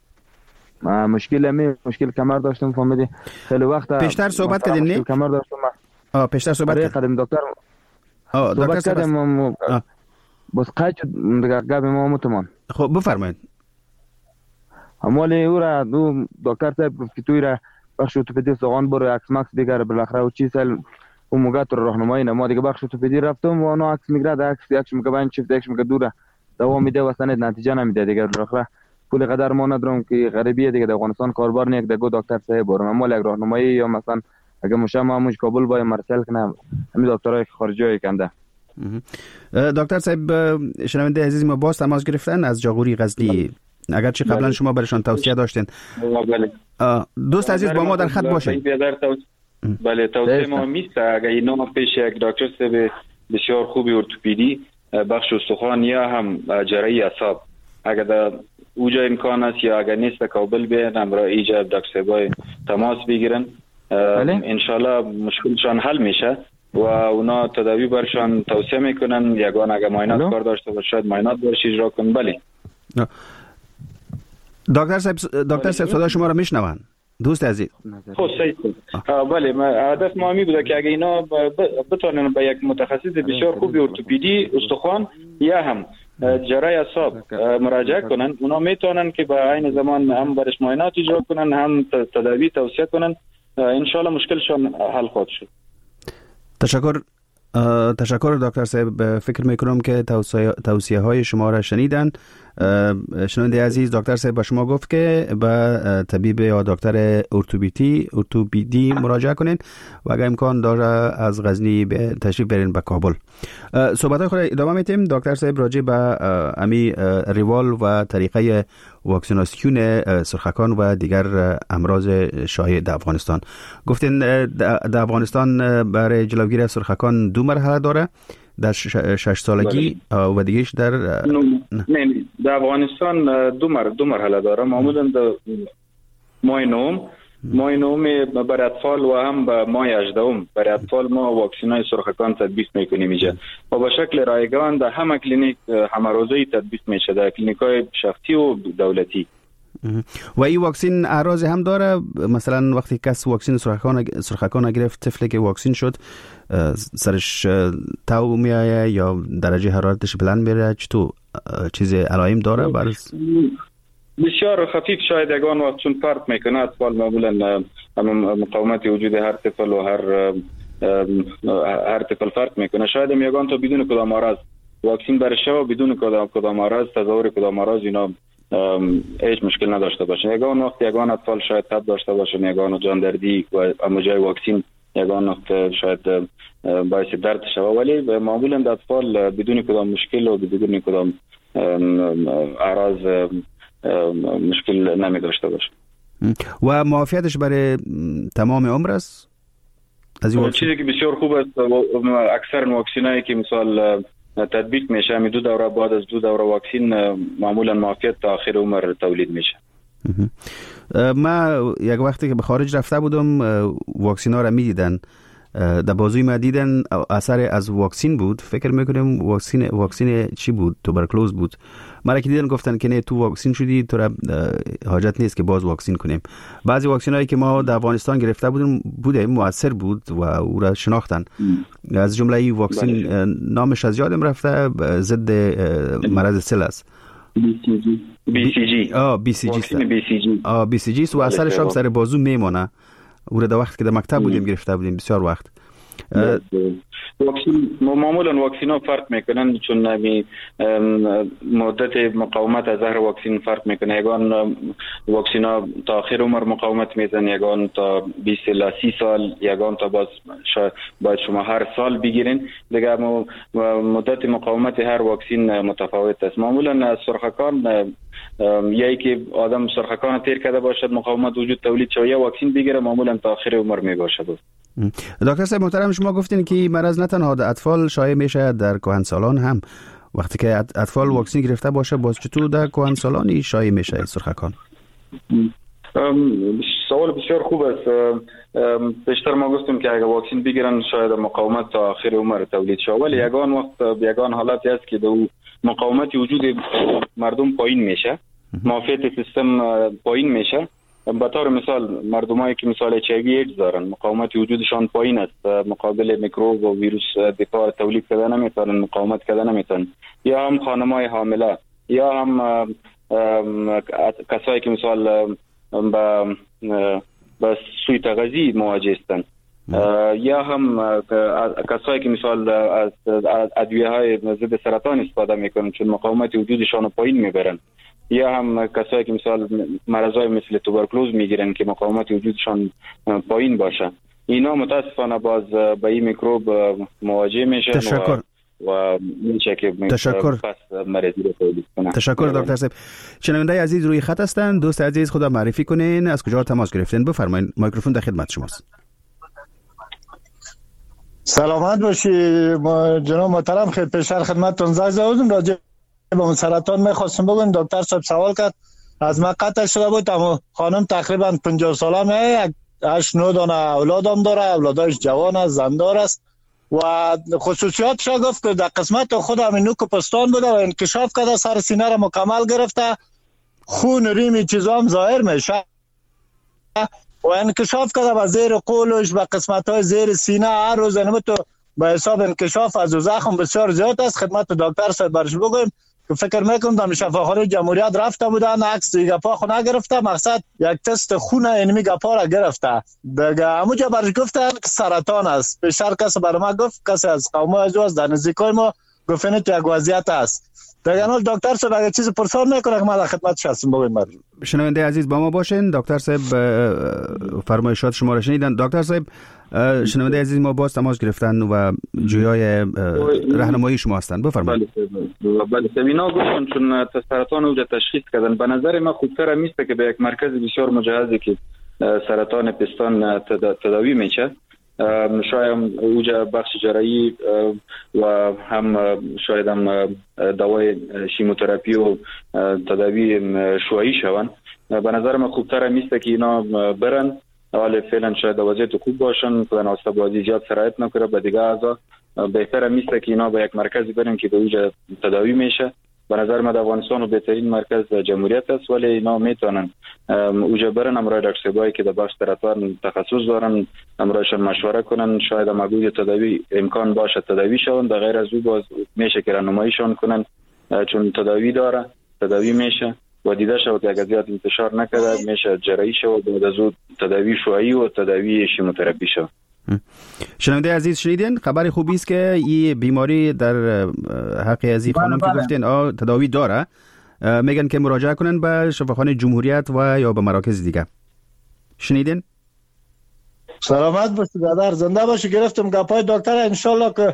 H: ما مشکل می مشکل کمر داشتم، فهمیدی خیلی وقت
D: پیشتر صحبت کردین نه؟
H: کمر داشتم.
D: آه پیشتر صحبت
H: کردیم دکتر.
D: آه دکتر
H: کردیم بس قاعد گپ ما متمن.
D: خب بفرمایید.
H: اموالی او را دو دکتر صاحب گفت که توی را بخش ارتوپدی سوغان برو عکس ماکس دیگر بالاخره و چی سال اون موقع تو راهنمایی نه ما دیگه بخش ارتوپدی رفتم و اون عکس میگرد عکس یکش میگه باید چفت یکش میگه دوره دوام میده و سند نتیجه نمیده دیگه. بالاخره پول قدر ما ندارم که غریبیه دیگه در افغانستان کاربار نه یک دگو دکتر صاحب برم. اما یک راهنمایی یا مثلا اگه مشه ما موج کابل با مرسل کنم همین دکترای خارجی کنده.
D: دکتر صاحب شنونده عزیز ما باز تماس گرفتن از جاغوری غزنی، اگرچه قبلا شما برشان توصیه داشتین.
E: بله.
D: دوست عزیز با ما در خط باشین.
E: بله توصیه ما میست اگه اینا پیش یک دکتر صاحب بسیار خوبی ارتوپدی بخش استخوان یا هم جراحی اعصاب اگر در اوجا امکان است یا اگر نیست کابل بیان امرا ایجا دکتر صاحب تماس بگیرن. ان شاء الله مشکلشان حل میشه و اونا تداوی برشان توصیه میکنن. یگان اگر معاینات کار داشته باشه شاید معاینات برش اجرا کن. بله
D: دکتر صاحب دکتر صاحب صدا شما را میشنون دوست عزیز.
E: خب صحیح. بله ما هدف ما می بوده که اگه اینا بتونن به یک متخصص بسیار خوبی ارتوپدی استخوان یا هم جراحی اعصاب مراجعه کنن، اونا میتونن که به عین زمان هم برش معاینات اجرا کنن هم تداوی توصیه کنن. ان شاء الله مشکلشون حل خواهد شد.
D: تشکر تشکر دکتر صاحب. فکر میکنم که توصیه های شما را شنیدن شنونده عزیز، دکتر صاحب با شما گفت که به طبیب یا دکتر ارتوپدی ارتوپدی مراجعه کنین و اگر امکان داره از غزنی به تشریف برین به کابل. صحبت خود ادامه میتیم. دکتر صاحب راجع به امی روال و طریقه واکسیناسیون سرخکان و دیگر امراض شایع در افغانستان گفتین. در افغانستان برای جلوگیری از سرخکان دو مرحله داره، در شش سالگی و دیگهش در
E: نه در افغانستان دو مر دو مرحله داره. معمولا در ماه نهم ماه نهم برای اطفال و هم به ماه هجدهم برای اطفال ما واکسینای سرخکان تطبیق میکنیم اینجا و به شکل رایگان در همه کلینیک همه روزه تطبیق میشه، در کلینیکای شخصی و دولتی.
D: و این واکسین اعراض هم داره؟ مثلا وقتی کس واکسین سرخکان سرخکان گرفت، طفلی که واکسین شد سرش تاو میایه یا درجه حرارتش بلند میره؟ چطور چیز علائم داره؟ برس
E: بسیار خفیف، شاید یگان وقت چون فرق میکنه. اطفال معمولا مقاومت وجود هر طفل و هر هر طفل فرق میکنه. شاید هم یگان تا بدون کدام مرض واکسین برشه و بدون کدام کدام مرض تظاهر کدام مرض اینا هیچ مشکل نداشته باشه. یگان وقت یگان اطفال شاید تب داشته باشه، یگان جان دردی و اما جای واکسین یگان وقت شاید باعث درد شود، ولی معمولا در اطفال بدون کدام مشکل و بدون کدام اعراض مشکل نمی داشته باشه.
D: و معافیتش برای تمام عمر است؟ از این
E: چیزی که بسیار خوب است، اکثر واکسینایی که مثال تطبیق میشه می دو دوره بعد از دو دوره واکسین معمولا معافیت تا آخر عمر تولید میشه.
D: ما یک وقتی که به خارج رفته بودم واکسین ها را می دیدن، در بازوی ما دیدن اثر از واکسین بود. فکر میکنم واکسین واکسین چی بود؟ توبرکلوز بود. مرا که دیدن گفتن که نه تو واکسین شدی، تو را حاجت نیست که باز واکسین کنیم. بعضی واکسین هایی که ما در افغانستان گرفته بودیم بوده موثر بود و او را شناختن. از جمله این واکسین نامش از یادم رفته، ضد مرض سل است.
E: بی سی جی بی سی جی
D: آه بی سی جی بی سی جی آه بی سی جی و اثرش هم سر بازو میمونه. او را در وقت که در مکتب بودیم گرفته بودیم بسیار وقت.
E: واکسین معمولا واکسین ها فرق میکنن چون نمی مدت مقاومت از زهر واکسین فرق میکنه. یگان واکسین ها تا آخر عمر مقاومت میزن، یگان تا بیست الی سی سال، یگان تا باز باید شما هر سال بگیرین. دیگه مدت مقاومت هر واکسین متفاوت است. معمولا از سرخکان یکی که آدم سرخکان تیر کرده باشد مقاومت وجود تولید شود، یا واکسین بگیره معمولا تا آخر عمر میباشد.
D: دکتر صاحب محترم، شما گفتین که مرض نه تنها در اطفال شایع میشه، در کهنسالان هم. وقتی که اطفال واکسین گرفته باشه باز چطور در کهنسالانی شایع میشه سرخکان؟
E: سوال بسیار خوب است. بیشتر ما گفتیم که اگر واکسین بگیرن شاید مقاومت تا آخر عمر تولید شود، ولی یگان وقت یگان حالتی است که دو مقاومت وجود مردم پایین میشه، معافیت سیستم پایین میشه. به طور مثال مردمایی که مثال اچ آی وی ایدز دارن مقاومت وجودشان پایین است، مقابل میکروب و ویروس دفاع تولید کردن نمیتونن، مقاومت کردن نمیتونن. یا هم خانمای حامله، یا هم کسایی که مثال با با سوی تغذی مواجه هستند، یا هم کسایی که مثال از ادویه های ضد سرطان استفاده میکنن چون مقاومت وجودشان پایین میبرن، یا هم کسایی که مثال مرضای مثل توبرکلوز میگیرن که مقاومت وجودشان پایین باشه. اینا متاسفانه باز با این میکروب مواجه میشن.
D: تشکر.
E: و و میشه که
D: تشکر.
E: پس مریضی رو تولید کنن.
D: تشکر دکتر صاحب. شنونده عزیز روی خط هستند. دوست عزیز خدا معرفی کنین، از کجا تماس گرفتین؟ بفرمایید، میکروفون در خدمت شماست.
I: سلامت باشی جناب محترم. خیلی پیشتر خدمتتون زنگ زدم راجع به سرطان میخواستم بگم. دکتر صاحب سوال کرد از من قطع شده بود، اما خانم تقریبا پنجاه ساله، یک هشت نه دانه اولادم داره، اولادش جوان است، زندار است و خصوصیاتش گفت که در قسمت خود همین نوک پستان بوده و انکشاف کرده، سر سینه را مکمل گرفته، خون ریمی چیزا هم ظاهر میشه و انکشاف کرده و زیر قولش و قسمت های زیر سینه هر روز اینم تو به حساب انکشاف از زخم بسیار زیاد است. خدمت دکتر صاحب برش بگویم که فکر میکنم در شفاخانه جمهوریت رفته بودن، عکس دیگه پا خو نگرفته، مقصد یک تست خون اینمی گپا را گرفته دیگه. همونجا برش گفتن که سرطان است. بیشتر کس برای ما گفت، کسی از قوم از در نزدیکای ما گفتن که یک وضعیت است. در حال دکتر صاحب اگه چیز پرسان نکنه که ما در خدمتش هستم بگویم.
D: شنونده عزیز با ما باشین. دکتر صاحب فرمایشات شما را شنیدن. دکتر صاحب شنونده عزیز ما باز تماس گرفتن و جویای راهنمایی شما هستند. بفرمایید.
E: بله بله سمینا گفتن چون سرطان اوج تشخیص کردن. به نظر من خوبتر میسته که به یک مرکز بسیار مجهزی که سرطان پستان تداوی میشه، شاید اوج بخش جراحی و هم شاید هم دوای شیموتراپی و تداوی شویی شوند. به نظر من خوبتر میسته که اینا برن، حالا فعلا شاید وضعیت خوب باشن، خدا ناسته بازی زیاد سرایت نکنه به دیگه اعضا. بهتره میسته که اینا به یک مرکزی برن که به اوج تداوی میشه. به نظر من افغانستان و بهترین مرکز جمهوریت است، ولی اینا میتونن اوج برن، امرای دکتر صاحبایی که در بخش سرطان تخصص دارن امرایشان مشوره کنن، شاید هم اگه تداوی امکان باشه تداوی شون. در غیر از او باز میشه که راهنماییشون کنن چون تداوی داره، تداوی میشه و دیده شود که اگر زیاد انتشار نکرده میشه جراحی شود، بعد از او تداوی شویی و تداوی شیموتراپی شود.
D: شنونده عزیز شنیدین خبر خوبی است که این بیماری در حق عزیز خانم که گفتین آ تداوی داره، میگن که مراجعه کنن به شفاخانه جمهوریت و یا به مراکز دیگه. شنیدین؟
I: سلامت باشی برادر، زنده باشی. گرفتم گپای دکتر، ان شاء الله که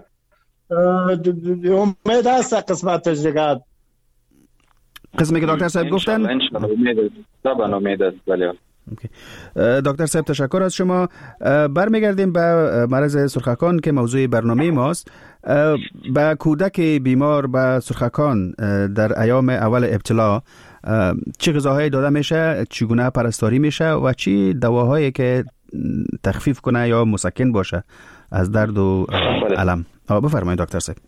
I: امید هست قسمتش دیگه.
D: قسمی که دکتر صاحب گفتن
E: ان شاء الله امید طبعا امید است. بله
D: دکتر صاحب تشکر از شما. برمیگردیم به مرض سرخکان که موضوع برنامه ماست. به کودک بیمار به سرخکان در ایام اول ابتلا چه غذاهایی داده میشه، چگونه پرستاری میشه و چی دواهایی که تخفیف کنه یا مسکن باشه از درد و الم؟ بفرمایید دکتر صاحب.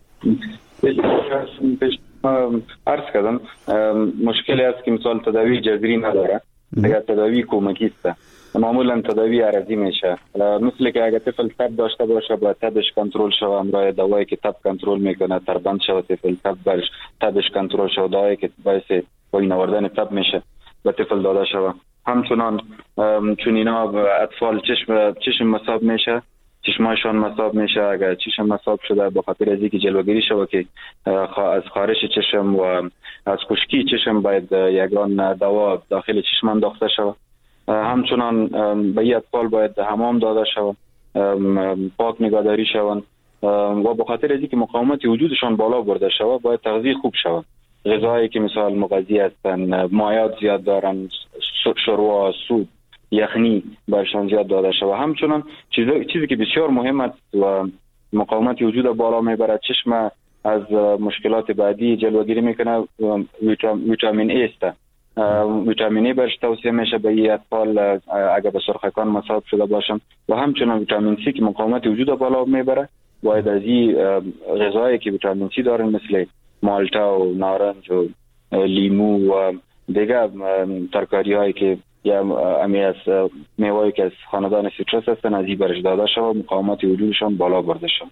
E: عرض کردم مشکلی است که مثال تداوی جذری نداره، اگر تداوی کمکی است معمولا تداوی عرضی میشه. مثل که اگر طفل تب داشته باشه باید تبش کنترل شود، امرای دوایی که تب کنترل میکنه تربند شود، طفل تب برش تبش کنترل شود، دوایی که باعث پایین آوردن تب میشه به طفل داده شود. همچنان چون اینا اطفال چشم چشم مصاب میشه، چشمایشان مصاب میشه. اگر چشم مصاب شده به خاطر از اینکه جلوگیری شود که از خارش چشم و از خشکی چشم باید یگان دوا داخل چشم انداخته شود. همچنان به این اطفال باید حمام داده شود، پاک نگهداری شوند و به خاطر از اینکه مقاومت وجودشان بالا برده شود باید تغذیه خوب شود. غذایی که مثال مغذی هستند، مایعات زیاد دارن، شوروا، سوپ، یخنی برشان زیاد داده شود. همچنان چیزی چیزی که بسیار مهم است و مقاومت وجود بالا میبرد، چشم از مشکلات بعدی جلوگیری میکنه، ویتامین ای است. ویتامین ای برش توصیه میشه به این اطفال اگر به سرخکان مصاب شده باشن و همچنان ویتامین سی که مقاومت وجود بالا میبره باید از این غذایی که ویتامین سی دارن مثل مالتا و نارنج و لیمو و دیگه ترکاری هایی که یا امی از میوهایی که از خاندان سیترس هستن از این برش داده شد مقاومت وجودشان بالا برده شد.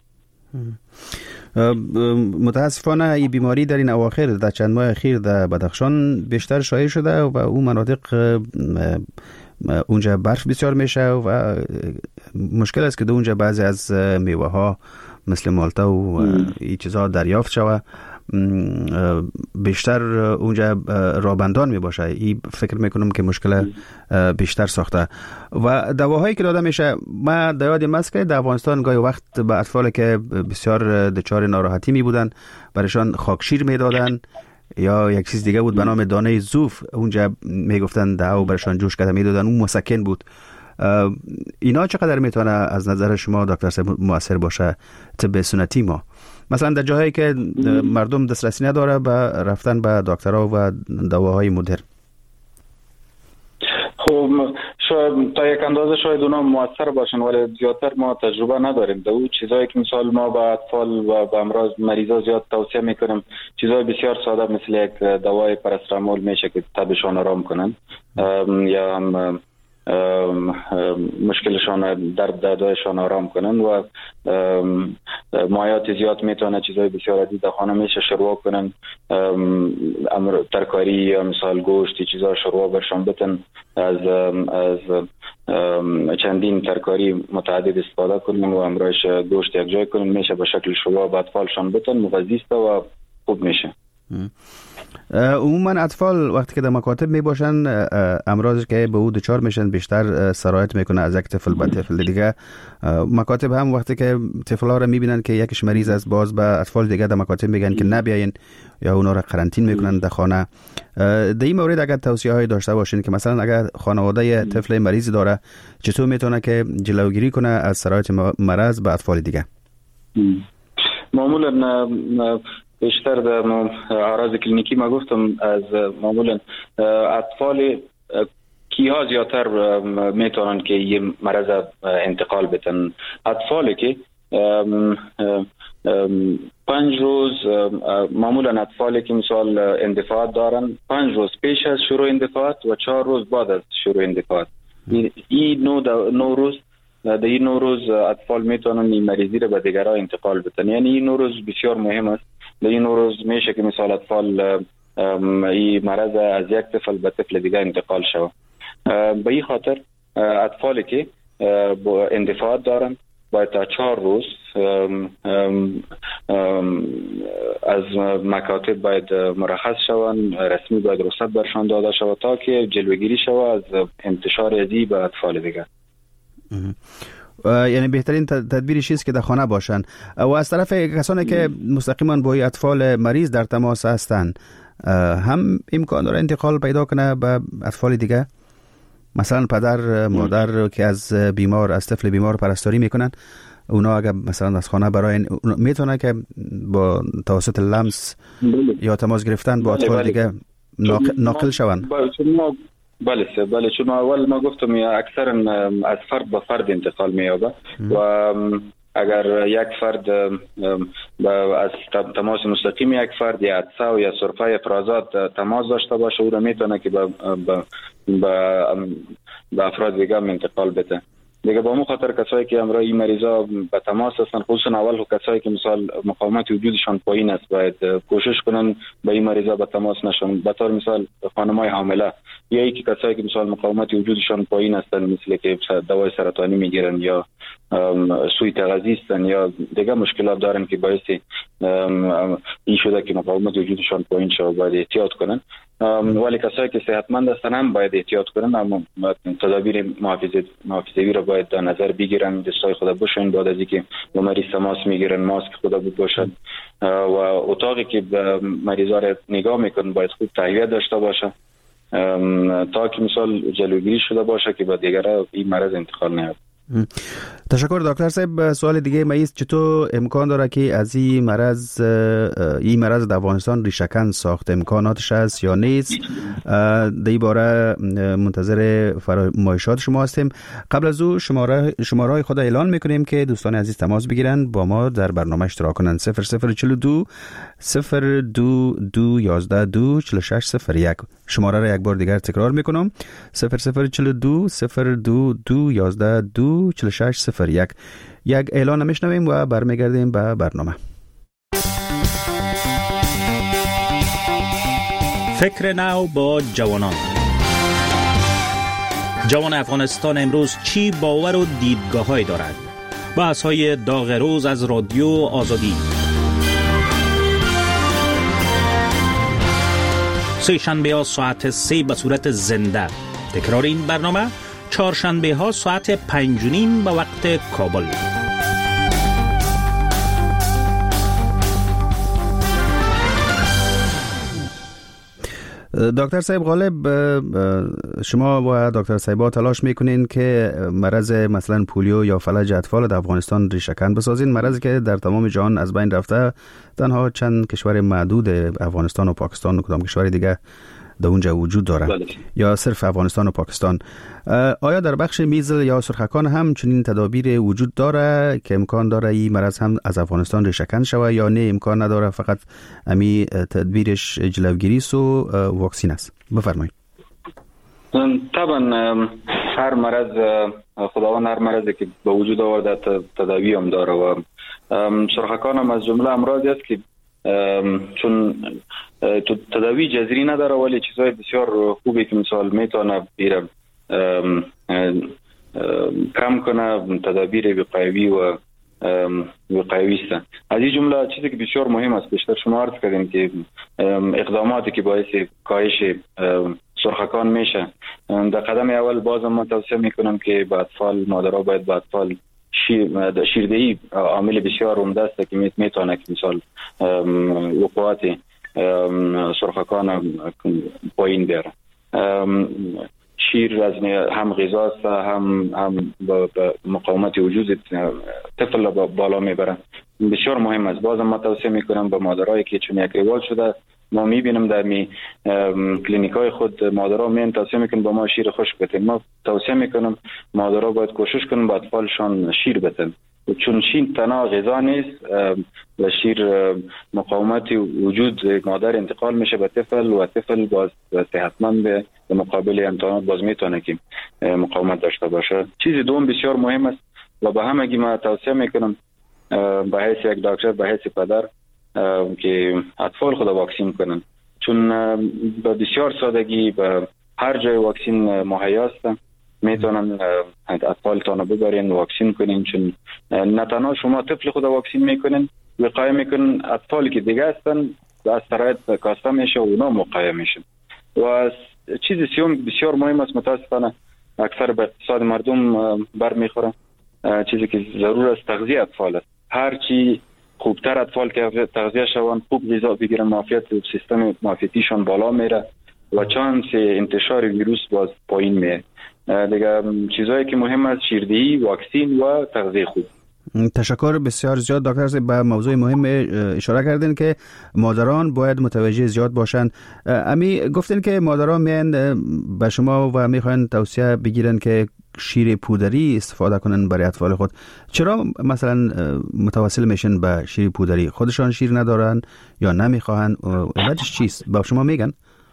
D: متاسفانه این بیماری در این اواخر در چند ماه اخیر در بدخشان بیشتر شایع شده و اون مناطق اونجا برف بسیار میشه و مشکل است که در اونجا بعضی از میوه ها مثل مالتا و این چیزها دریافت شود. بیشتر اونجا رابندان می باشه. این فکر میکنم که مشکل بیشتر ساخته و دواهایی که داده میشه. ما در یادم است که در افغانستان گاهی وقت به اطفال که بسیار دچار ناراحتی می بودن برایشان خاکشیر می دادن یا یک چیز دیگه بود به نام دانه زوف، اونجا میگفتن دعو برایشان جوش کرده می دادن، اون مسکن بود. اینا چقدر میتونه از نظر شما دکتر صاحب مؤثر باشه طب سنتی ما؟ مثلا در جاهایی که مردم دسترسی نداره به رفتن به دکترها و دواهای مدرن.
E: خب شاید تا یک اندازه شاید اونا مؤثر باشن ولی زیادتر ما تجربه نداریم. در اون چیزایی که مثال ما به اطفال و به امراض مریضا زیاد توصیه میکنیم چیزای بسیار ساده مثل یک دوای پاراسیتامول میشه که تبشون آرام کنن یا هم مشکلشان درد دردایشان آرام کنن و مایعات زیاد میتونه چیزای بسیار عزیز در خانه میشه شروع کنن، ترکاری یا مثال گوشت چیزا شروع برشان بتن از از چندین ترکاری متعدد استفاده کنن و امرایش گوشت یک جای کنن میشه به شکل شروع به اطفالشان بتن مغذی است و خوب میشه.
D: عموما اطفال وقتی که در مکاتب می باشن امراضی که به او دچار میشن بیشتر سرایت میکنه از یک طفل به طفل دیگه. مکاتب هم وقتی که طفل ها رو میبینن که یکش مریض است باز به اطفال دیگه در مکاتب میگن که نبیاین یا اونا رو قرنطین میکنن در خانه. در این مورد اگر توصیه های داشته باشین که مثلا اگر خانواده طفل مریض داره چطور میتونه که جلوگیری کنه از سرایت مرض به اطفال دیگه؟
E: معمولا بیشتر در اعراض کلینیکی ما گفتم از معمولا اطفال کیها زیادتر میتونن که یه مرض انتقال بدن. اطفالی که پنج روز، معمولا اطفالی که مثال اندفاعات دارن پنج روز پیش از شروع اندفاعات و چهار روز بعد از شروع اندفاعات، این نو نو روز در این نو روز اطفال میتونن این مریضی رو به دیگرها انتقال بدن. یعنی این نو روز بسیار مهم است. در این نو روز میشه که مثال اطفال این مرض از یک طفل به طفل دیگه انتقال شود. به این خاطر اطفالی که اندفاعات دارن باید تا چهار روز از مکاتب باید مرخص شوند، رسمی باید رخصت برشان داده شود تا که جلوگیری شود از انتشار ازی به اطفال دیگر.
D: یعنی بهترین تدبیر چیست که در خانه باشن. و از طرف کسانی که مستقیما با اطفال مریض در تماس هستند هم امکان داره انتقال پیدا کنه به اطفال دیگه؟ مثلا پدر مادر که از بیمار از طفل بیمار پرستاری میکنن، اونا اگر مثلا از خانه برای میتونه که با توسط لمس یا تماس گرفتن با اطفال دیگه ناقل شوند؟
E: بله سه بله چون اول ما گفتم اکثرا از فرد به فرد انتقال می‌یابه و اگر یک فرد از تماس مستقیم یک فرد یا عطسه یا سرفه افرازات تماس داشته باشه او را میتونه که به به افراد دیگه انتقال بده. دیگه با مو خاطر کسایی که همراه این مریضا به تماس هستن، خصوصا اول کسایی که مثال مقاومت وجودشان پایین است باید کوشش کنن با این مریضا به تماس نشون. به طور مثال خانمای حامله یا یکی کسایی که مثال مقاومت وجودشان پایین هستن، مثل که دوای سرطانی میگیرن یا سوی تغذیه هستن یا دیگه مشکلات دارن که باعث این شده که مقاومت وجودشان پایین شه، باید احتیاط کنن. ولی کسایی که صحتمند هستن هم باید احتیاط کنن، اما تدابیر محافظوی را باید در نظر بگیرن، دستای خود بشوین بعد از اینکه با مریض تماس میگیرن، ماسک خود بپوشن و اتاقی که مریضا را نگاه میکنن باید خوب تهویه داشته باشه تا که مثال جلوگیری شده باشه که با دیگرها این مرض انتقال نیابد.
D: تشکر دکتر صاحب. سوال دیگه مایست چطور امکان داره که از این مرض این مرض در افغانستان ریشه‌کن ساخت؟ امکاناتش هست یا نیست؟ در این باره منتظر فرمایشات شما هستیم. قبل از او شماره شماره خود اعلان میکنیم که دوستان عزیز تماس بگیرن با ما در برنامه اشتراک کنن. صفر صفر چهل و دو صفر دو دو یازده دو چهل و شش صفر یک. شماره را یک بار دیگر تکرار میکنم: صفر صفر چهل و دو صفر دو دو یازده دو چهل و شش صفر یک. یک اعلان میشنویم و برمیگردیم به برنامه.
J: فکر نو با جوانان. جوان افغانستان امروز چی باور و دیدگاه‌هایی دارد؟ بحث‌های داغ روز از رادیو آزادی. سه شنبه ها ساعت سه به صورت زنده. تکرار این برنامه چهارشنبه ها ساعت پنج و نیم به وقت کابل.
D: دکتر صاحب غالب، شما و دکتر صاحبا تلاش میکنین که مرض مثلا پولیو یا فلج اطفال در افغانستان ریشه‌کن بسازین، مرضی که در تمام جهان از بین رفته، تنها چند کشور معدود افغانستان و پاکستان و کدام کشور دیگه در اونجا وجود داره بله. یا صرف افغانستان و پاکستان. آیا در بخش میزل یا سرخکان هم چنین تدابیر وجود داره که امکان داره این مرض هم از افغانستان ریشه‌کن شود یا نه امکان نداره، فقط امی تدبیرش جلوگیری و واکسین است؟ بفرمایید.
E: طبعا هر مرض خداوند هر مرضی که به وجود آورده تداوی هم داره و سرخکان هم از جمله امراضی است که چون تداوی جذری نداره ولی چیزهای بسیار خوبی که مثال میتونه بیره کم کنه، تدابیر وقایوی و وقایوی است. از این جمله چیزی که بسیار مهم است بیشتر شما عرض کردین که اقداماتی که باعث کاهش سرخکان میشه، در قدم اول بازم من توصیه میکنم که به اطفال مادرها باید به اطفال شیر شیردهی عامل بسیار عمده است که میتونه که مثال وقوعات سرخکان پایین بیاره. شیر از هم غذا است، هم هم با مقاومت وجود طفل بالا میبره. بسیار مهم است. بازم من توصیه میکنم به مادرایی که چون یک روال شده، ما میبینیم در می کلینیکای خود مادرها میان توصیه میکنن با ما شیر خشک بدن. ما توصیه میکنم مادرها باید کوشش کنن با اطفالشان شیر بدن، چون شیر تنها غذا نیست و شیر مقاومت وجود مادر انتقال میشه به طفل و طفل باز صحتمند به مقابل امتحانات باز میتونه که مقاومت داشته باشه. چیز دوم بسیار مهم است و به همگی ما توصیه میکنم به حیث یک دکتر، به حیث پدر که اطفال خود واکسین کنن، چون به بسیار سادگی به هر جای واکسین مهیا است. میتونن اطفالتان ببرین واکسین کنین، چون نه تنها شما طفل خود واکسین میکنین، وقایه میکنن اطفالی که دیگه هستن از شرایط کاسته میشه و اونا وقایه میشن. و چیز سیوم بسیار مهم است، متاسفانه اکثر به اقتصاد مردم بر میخوره. چیزی که ضرور است تغذیه اطفال است. هرچی خوبتر اطفال که تغذیه شوند، خوب غذا بگیرن، معافیت سیستم معافیتیشون بالا میره و چانس انتشار ویروس باز پایین میره. دیگه چیزایی که مهم است شیردهی، واکسین و تغذیه خوب.
D: تشکر بسیار زیاد دکتر صاحب. به موضوع مهم اشاره کردین که مادران باید متوجه زیاد باشند. امی گفتین که مادران میان به شما و میخواین توصیه بگیرن که شیر پودری استفاده کنن برای اطفال خود. چرا مثلا متوسل میشن به شیر پودری؟ خودشان شیر ندارن یا نمیخواهن؟ علتش چیست؟ با شما میگن؟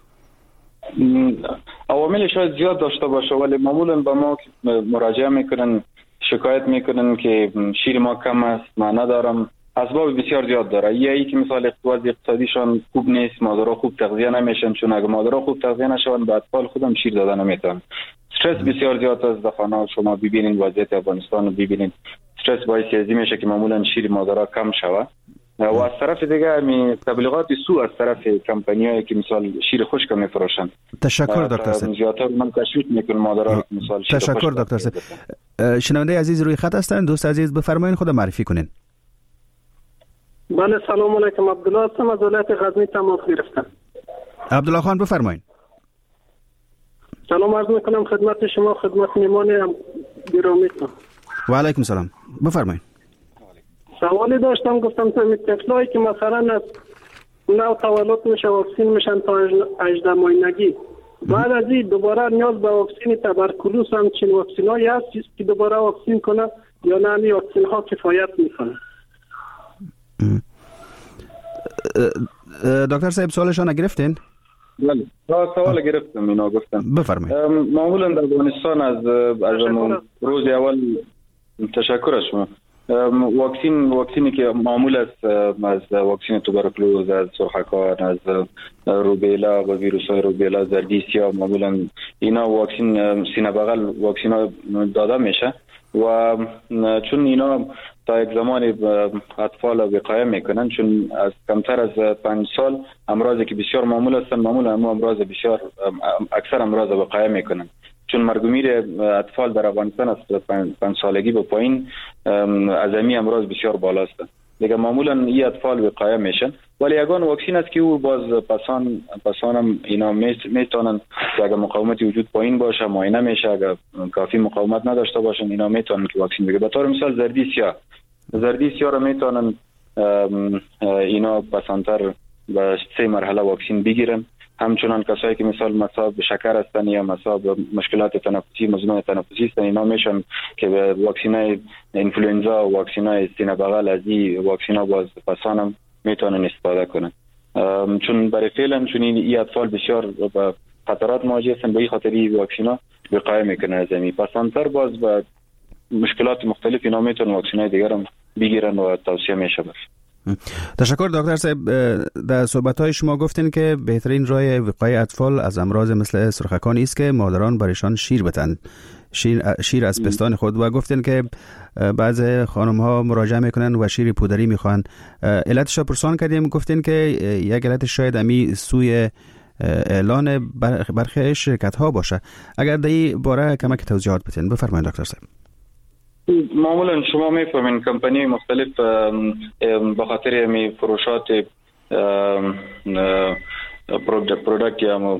E: عوامل شاید زیاد داشته باشه، ولی معمولا با ما مراجعه میکنن، شکایت میکنن که شیر ما کم است، ما ندارم. اسباب بسیار زیاد داره. یا ای که مثال وضع اقتصادیشان خوب نیست، مادرها خوب تغذیه نمیشن، چون اگه مادرها خوب تغذیه نشون به اطفال خودم شیر دادن نمیتونن. استرس بسیار زیاد است. در خانه شما ببینید وضعیت افغانستان رو ببینید، استرس باعث ازی میشه که معمولا شیر مادرها کم شوه. و از طرف دیگه می تبلیغات سو از طرف کمپانیایی که مثال شیر خشک میفروشن.
D: تشکر دکتر صاحب.
E: زیاتر من تشویق میکنم مادرها مثال شیر
D: تشکر دکتر صاحب. شنونده عزیز روی خط هستن. دوست عزیز بفرمایید خود معرفی کنین.
K: بله سلام علیکم. عبدالله هستم از ولایت غزنی تماس گرفتم.
D: عبدالله خان بفرمایید.
K: سلام عرض میکنم خدمت شما، خدمت میمان گرامیتون.
D: و علیکم سلام. بفرمایید.
K: سوالی داشتم، گفتم تا طفلایی که مثلا از نو تولد میشه واکسین میشن تا هجده ماهگی، بعد از این دوباره نیاز به واکسین تبرکلوز هم چین واکسینایی هست که دوباره واکسین کنه یا نه این واکسین ها کفایت میکنه؟
D: دکتر صاحب سوالشان گرفتین؟
E: بله سوال گرفتم. اینا گفتم
D: بفرمایید.
E: معمولا در افغانستان از از روز اول تشکر از شما. واکسین واکسینی که معمول است از واکسین توبرکلوز، از سرخکان، از روبیلا و ویروس های روبیلا، زردیسیا، معمولا اینا واکسین سینه بغل واکسین ها داده میشه و چون اینا تا یک زمانی اطفال وقایه میکنن، چون از کمتر از پنج سال امراضی که بسیار معمول هستن معمولا هم امراض بسیار اکثر امراض وقایه میکنن، چون مرگومیر اطفال در افغانستان از پنج سالگی به پایین از امی امراض بسیار بالا است. دیگه معمولا این اطفال وقایه میشن، ولی یگان واکسین است که او باز پسان پسان هم اینا میتونن که اگر مقاومت وجود پایین باشه معاینه میشه، اگر کافی مقاومت نداشته باشن اینا میتونن که واکسین بگیرن. به طور مثال زردیسیا زردیسیا رو میتونن اینا پسانتر به سه مرحله واکسین بگیرن. همچنان کسایی که مثال مصاب شکر هستن یا مصاب مشکلات تنفسی، مزمن تنفسی هستن، اینا میشن که به واکسینای اینفلوئنزا و واکسینای سینه بغل از این واکسینا باز پسانم میتونن استفاده کنن، چون برای فعلا چون این اطفال بسیار با خطرات مواجه هستن، به این خاطر این واکسینا وقایه میکنه از این. پسانتر باز با مشکلات مختلف اینا میتونن واکسینای دیگر هم بگیرن و توصیه میشه بشه.
D: تشکر دکتر صاحب. در صحبت‌های شما گفتین که بهترین راه وقایه اطفال از امراض مثل سرخکان است که مادران برایشان شیر بدن. شیر شیر از پستان خود و گفتن که بعض خانم ها مراجعه میکنن و شیر پودری میخوان. علتش را پرسان کردیم، گفتن که یک علت شاید امی سوی اعلان برخی شرکت ها باشه. اگر در این باره کمک توضیحات بدین بفرمایید دکتر صاحب.
E: معمولا شما میفهمین کمپانی مختلف به خاطر می فروشات پروداکت یا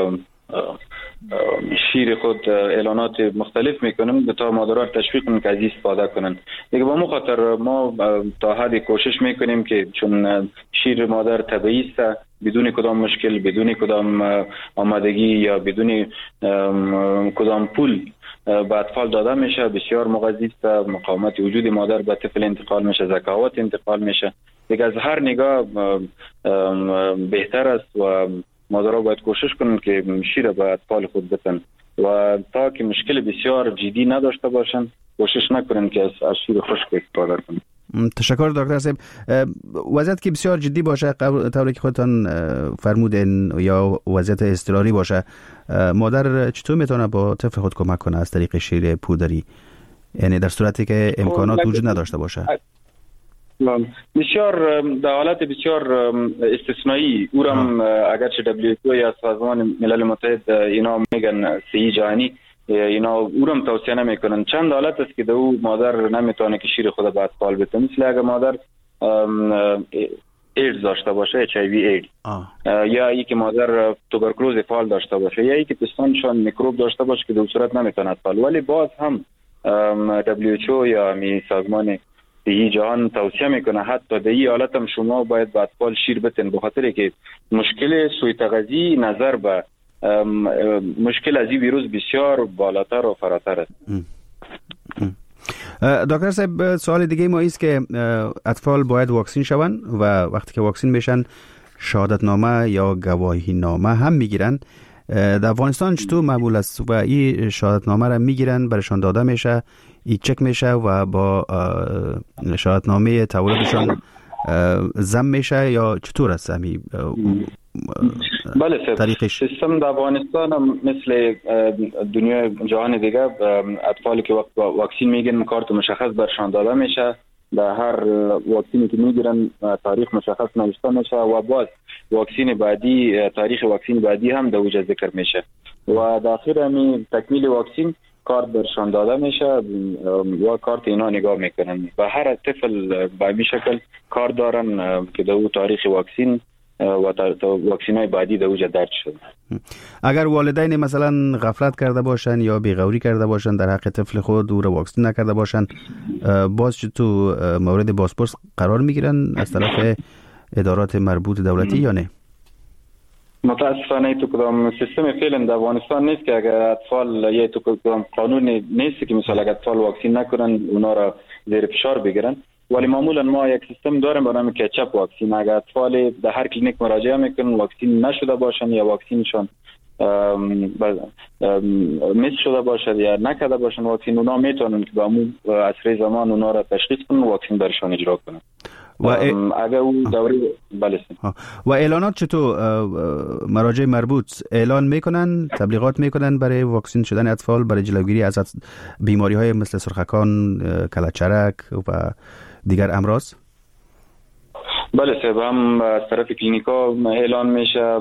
E: شیر خود اعلانات مختلف میکنن تا مادرها تشویق کنن که از این استفاده کنن. دیگه با مو خاطر ما تا حدی کوشش میکنیم که چون شیر مادر طبیعی است، بدون کدام مشکل، بدون کدام آمادگی یا بدون کدام پول به اطفال داده میشه، بسیار مغذی است، مقاومت وجود مادر به طفل انتقال میشه، ذکاوت انتقال میشه. دیگه از هر نگاه بهتر است و مادرها باید کوشش کنن که شیر به اطفال خود بدن و تا که مشکل بسیار جدی نداشته باشن کوشش نکنن که از شیر خشک استفاده کنن.
D: تشکر دکتر صاحب. وضعیت که بسیار جدی باشه طوری که خودتان فرمودین یا وضعیت اضطراری باشه، مادر چطور میتونه با طفل خود کمک کنه از طریق شیر پودری، یعنی در صورتی که امکانات وجود نداشته باشه؟
E: بسیار در حالت بسیار استثنایی اورم اگرچه دبلیو اچ او یا سازمان ملل متحد اینا میگن صحی جهانی، اینا اورم توصیه نمیکنن. چند حالت است که دو مادر نمیتونه که شیر خود به اطفال بده، مثل اگه مادر ایدز داشته باشه، اچ آی وی ایدز، یا ای که مادر توبرکلوز فعال داشته باشه، یا ای که پستانشان میکروب داشته باشه که در صورت نمیتونه اطفال. ولی باز هم دبلیو اچ او یا می سازمان صحی جهان توصیه میکنه حتی در این حالت هم شما باید به اطفال شیر بدین، به خاطر که مشکل سوء تغذیه نظر به مشکل از این ویروس بسیار بالاتر و فراتر است.
D: دکتر صاحب، سوال دیگه ما است که اطفال باید واکسین شوند و وقتی که واکسین میشن شهادتنامه یا گواهی نامه هم میگیرن. در افغانستان چطور معمول است و این شهادتنامه را میگیرن، برشان داده میشه، این چک میشه و با شهادتنامه تولدشان ضم میشه یا چطور است همی
E: بله سر سیستم در افغانستان هم مثل دنیا جهان دیگه اطفالی که وقت واکسین میگیرن کارت مشخص برشان داده میشه، در هر واکسینی که میگیرن تاریخ مشخص نوشته میشه و باز واکسین بعدی تاریخ واکسین بعدی هم در اوج ذکر میشه و در آخر همین تکمیل واکسین کارت برشان داده میشه و کارت اینا نگاه میکنن و هر طفل به این شکل کارت دارن که در تاریخ واکسین و واکسین های بعدی در اوج درج شده.
D: اگر والدین مثلا غفلت کرده باشن یا بیغوری کرده باشن در حق طفل خود او را واکسین نکرده باشن، باز تو مورد بازپرس قرار میگیرن از طرف ادارات مربوط دولتی یا نه؟
E: متاسفانه تو کدام سیستم فعلا در افغانستان نیست که اگر اطفال یا تو کدام قانون نیست که مثلا اگر اطفال واکسین نکنن اونا را زیر فشار بگیرن، ولی معمولا ما یک سیستم داریم به نام کچاپ واکسین. اگر اطفال در هر کلینیک مراجعه میکنن واکسین نشده باشن یا واکسینشون مس شده باشد یا نکرده باشن واکسین، اونا میتونن که با مو عصر زمان اونا را تشخیص کنن و واکسین برشان اجرا کنن. و اگر اون دوره بله
D: و اعلانات چطور مراجع مربوط اعلان میکنن، تبلیغات میکنن برای واکسین شدن اطفال برای جلوگیری از بیماری های مثل سرخکان، کلهچرک و دیگر امراض؟
E: بله صاحب، هم از طرف کلینیکا اعلان میشه،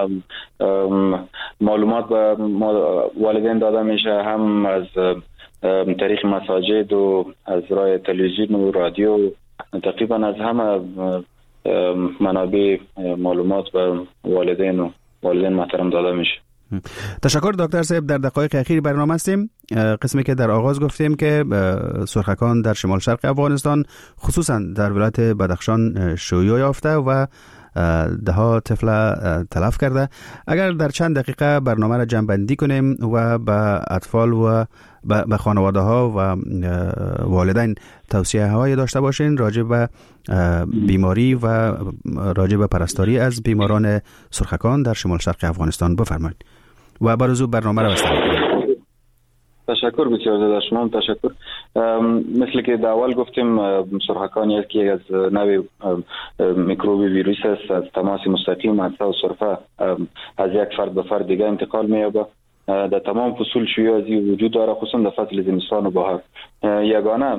E: معلومات به والدین داده میشه، هم از طریق مساجد و از راه تلویزیون و رادیو، تقریبا از همه منابع معلومات به والدین و والدین محترم داده میشه.
D: تشکر دکتر صاحب. در دقایق اخیر برنامه هستیم. قسمی که در آغاز گفتیم که سرخکان در شمال شرق افغانستان خصوصا در ولایت بدخشان شیوع یافته و ده ها طفل تلف کرده. اگر در چند دقیقه برنامه را جمع‌بندی کنیم و به اطفال و به خانواده ها و والدین توصیه هایی داشته باشین راجع به بیماری و راجع به پرستاری از بیماران سرخکان در شمال شرق افغانستان بفرمایید و برزو برنامه را بستانید.
E: تشکر بسیار زیاد شما. تشکر. مثل که در اول گفتیم سرخکان یکی از نوع میکروب ویروس است، از تماس مستقیم از سرفه از یک فرد به فرد دیگه انتقال می‌یابد در تمام فصول شیوازی وجود داره، خصوصا در فصل زمستان و بهار. یگانه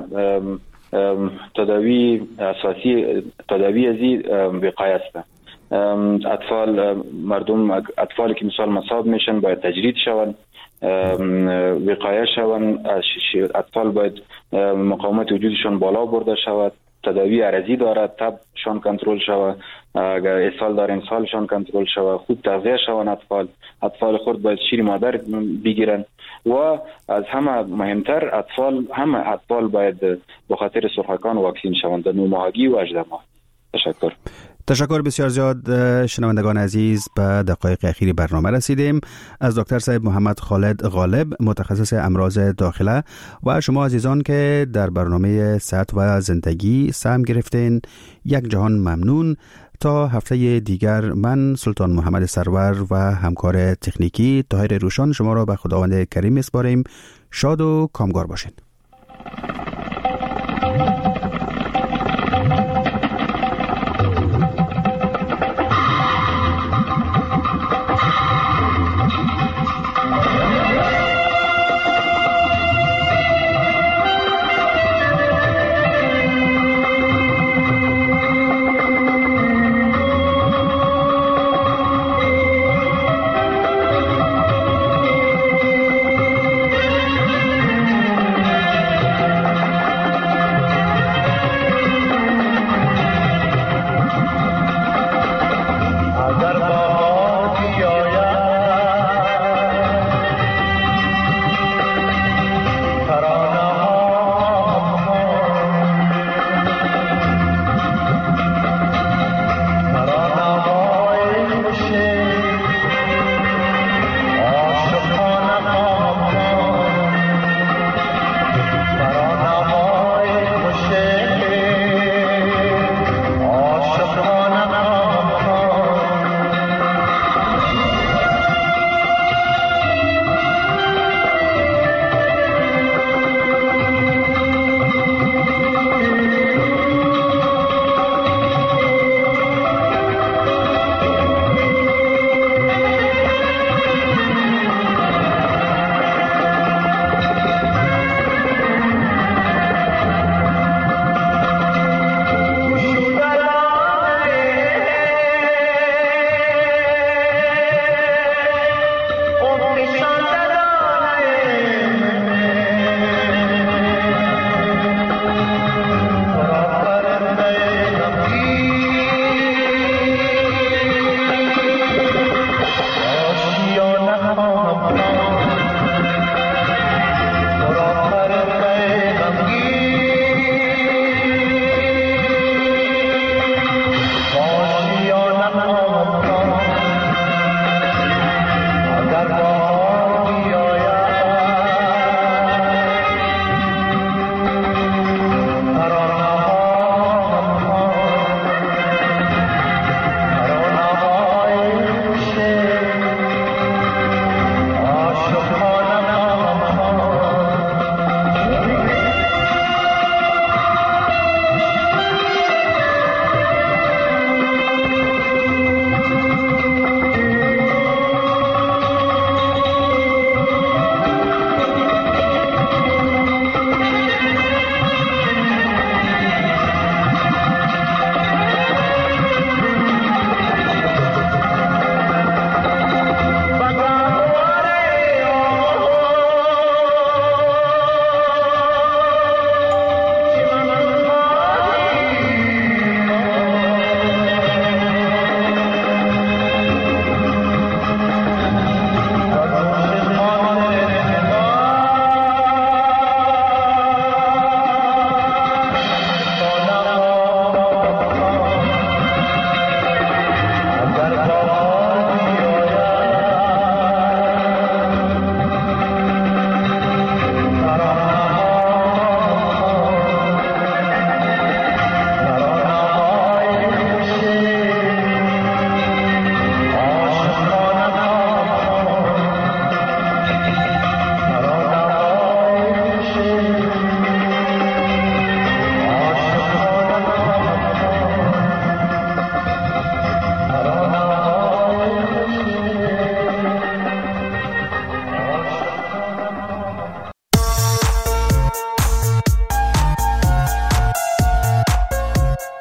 E: تداوی اساسی تداوی ازی وقایه است. اطفال مردم اطفالی که مثال مصاب میشن باید تجرید شوند، وقایه شوند. اطفال باید مقاومت وجودشان بالا برده شود. تداوی عرضی دارد، تبشان کنترل شود، اگر اسهال دارن اسهالشان کنترل شود، خوب تغذیه شوند. اطفال اطفال خود باید شیر مادر بگیرن و از همه مهمتر اطفال همه اطفال باید به خاطر سرخکان واکسین شوند در نه ماهگی و هجده ماه. تشکر.
D: تشکر بسیار زیاد. شنوندگان عزیز، به دقایق اخیر برنامه رسیدیم. از دکتر صاحب محمد خالد غالب، متخصص امراض داخله، و شما عزیزان که در برنامه صحت و زندگی سهم گرفتین، یک جهان ممنون. تا هفته دیگر من سلطان محمد سرور و همکار تکنیکی طاهر روشان شما را به خداوند کریم میسپاریم. شاد و کامگار باشید.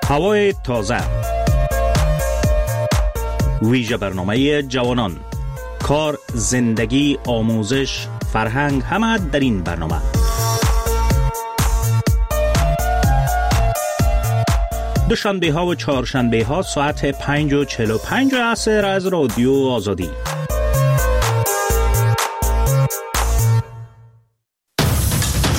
J: هوای تازه، ویژه برنامه جوانان، کار، زندگی، آموزش، فرهنگ، همه در این برنامه. دوشنبه ها و چهارشنبه ها ساعت پنج و چهل و پنج عصر از رادیو آزادی.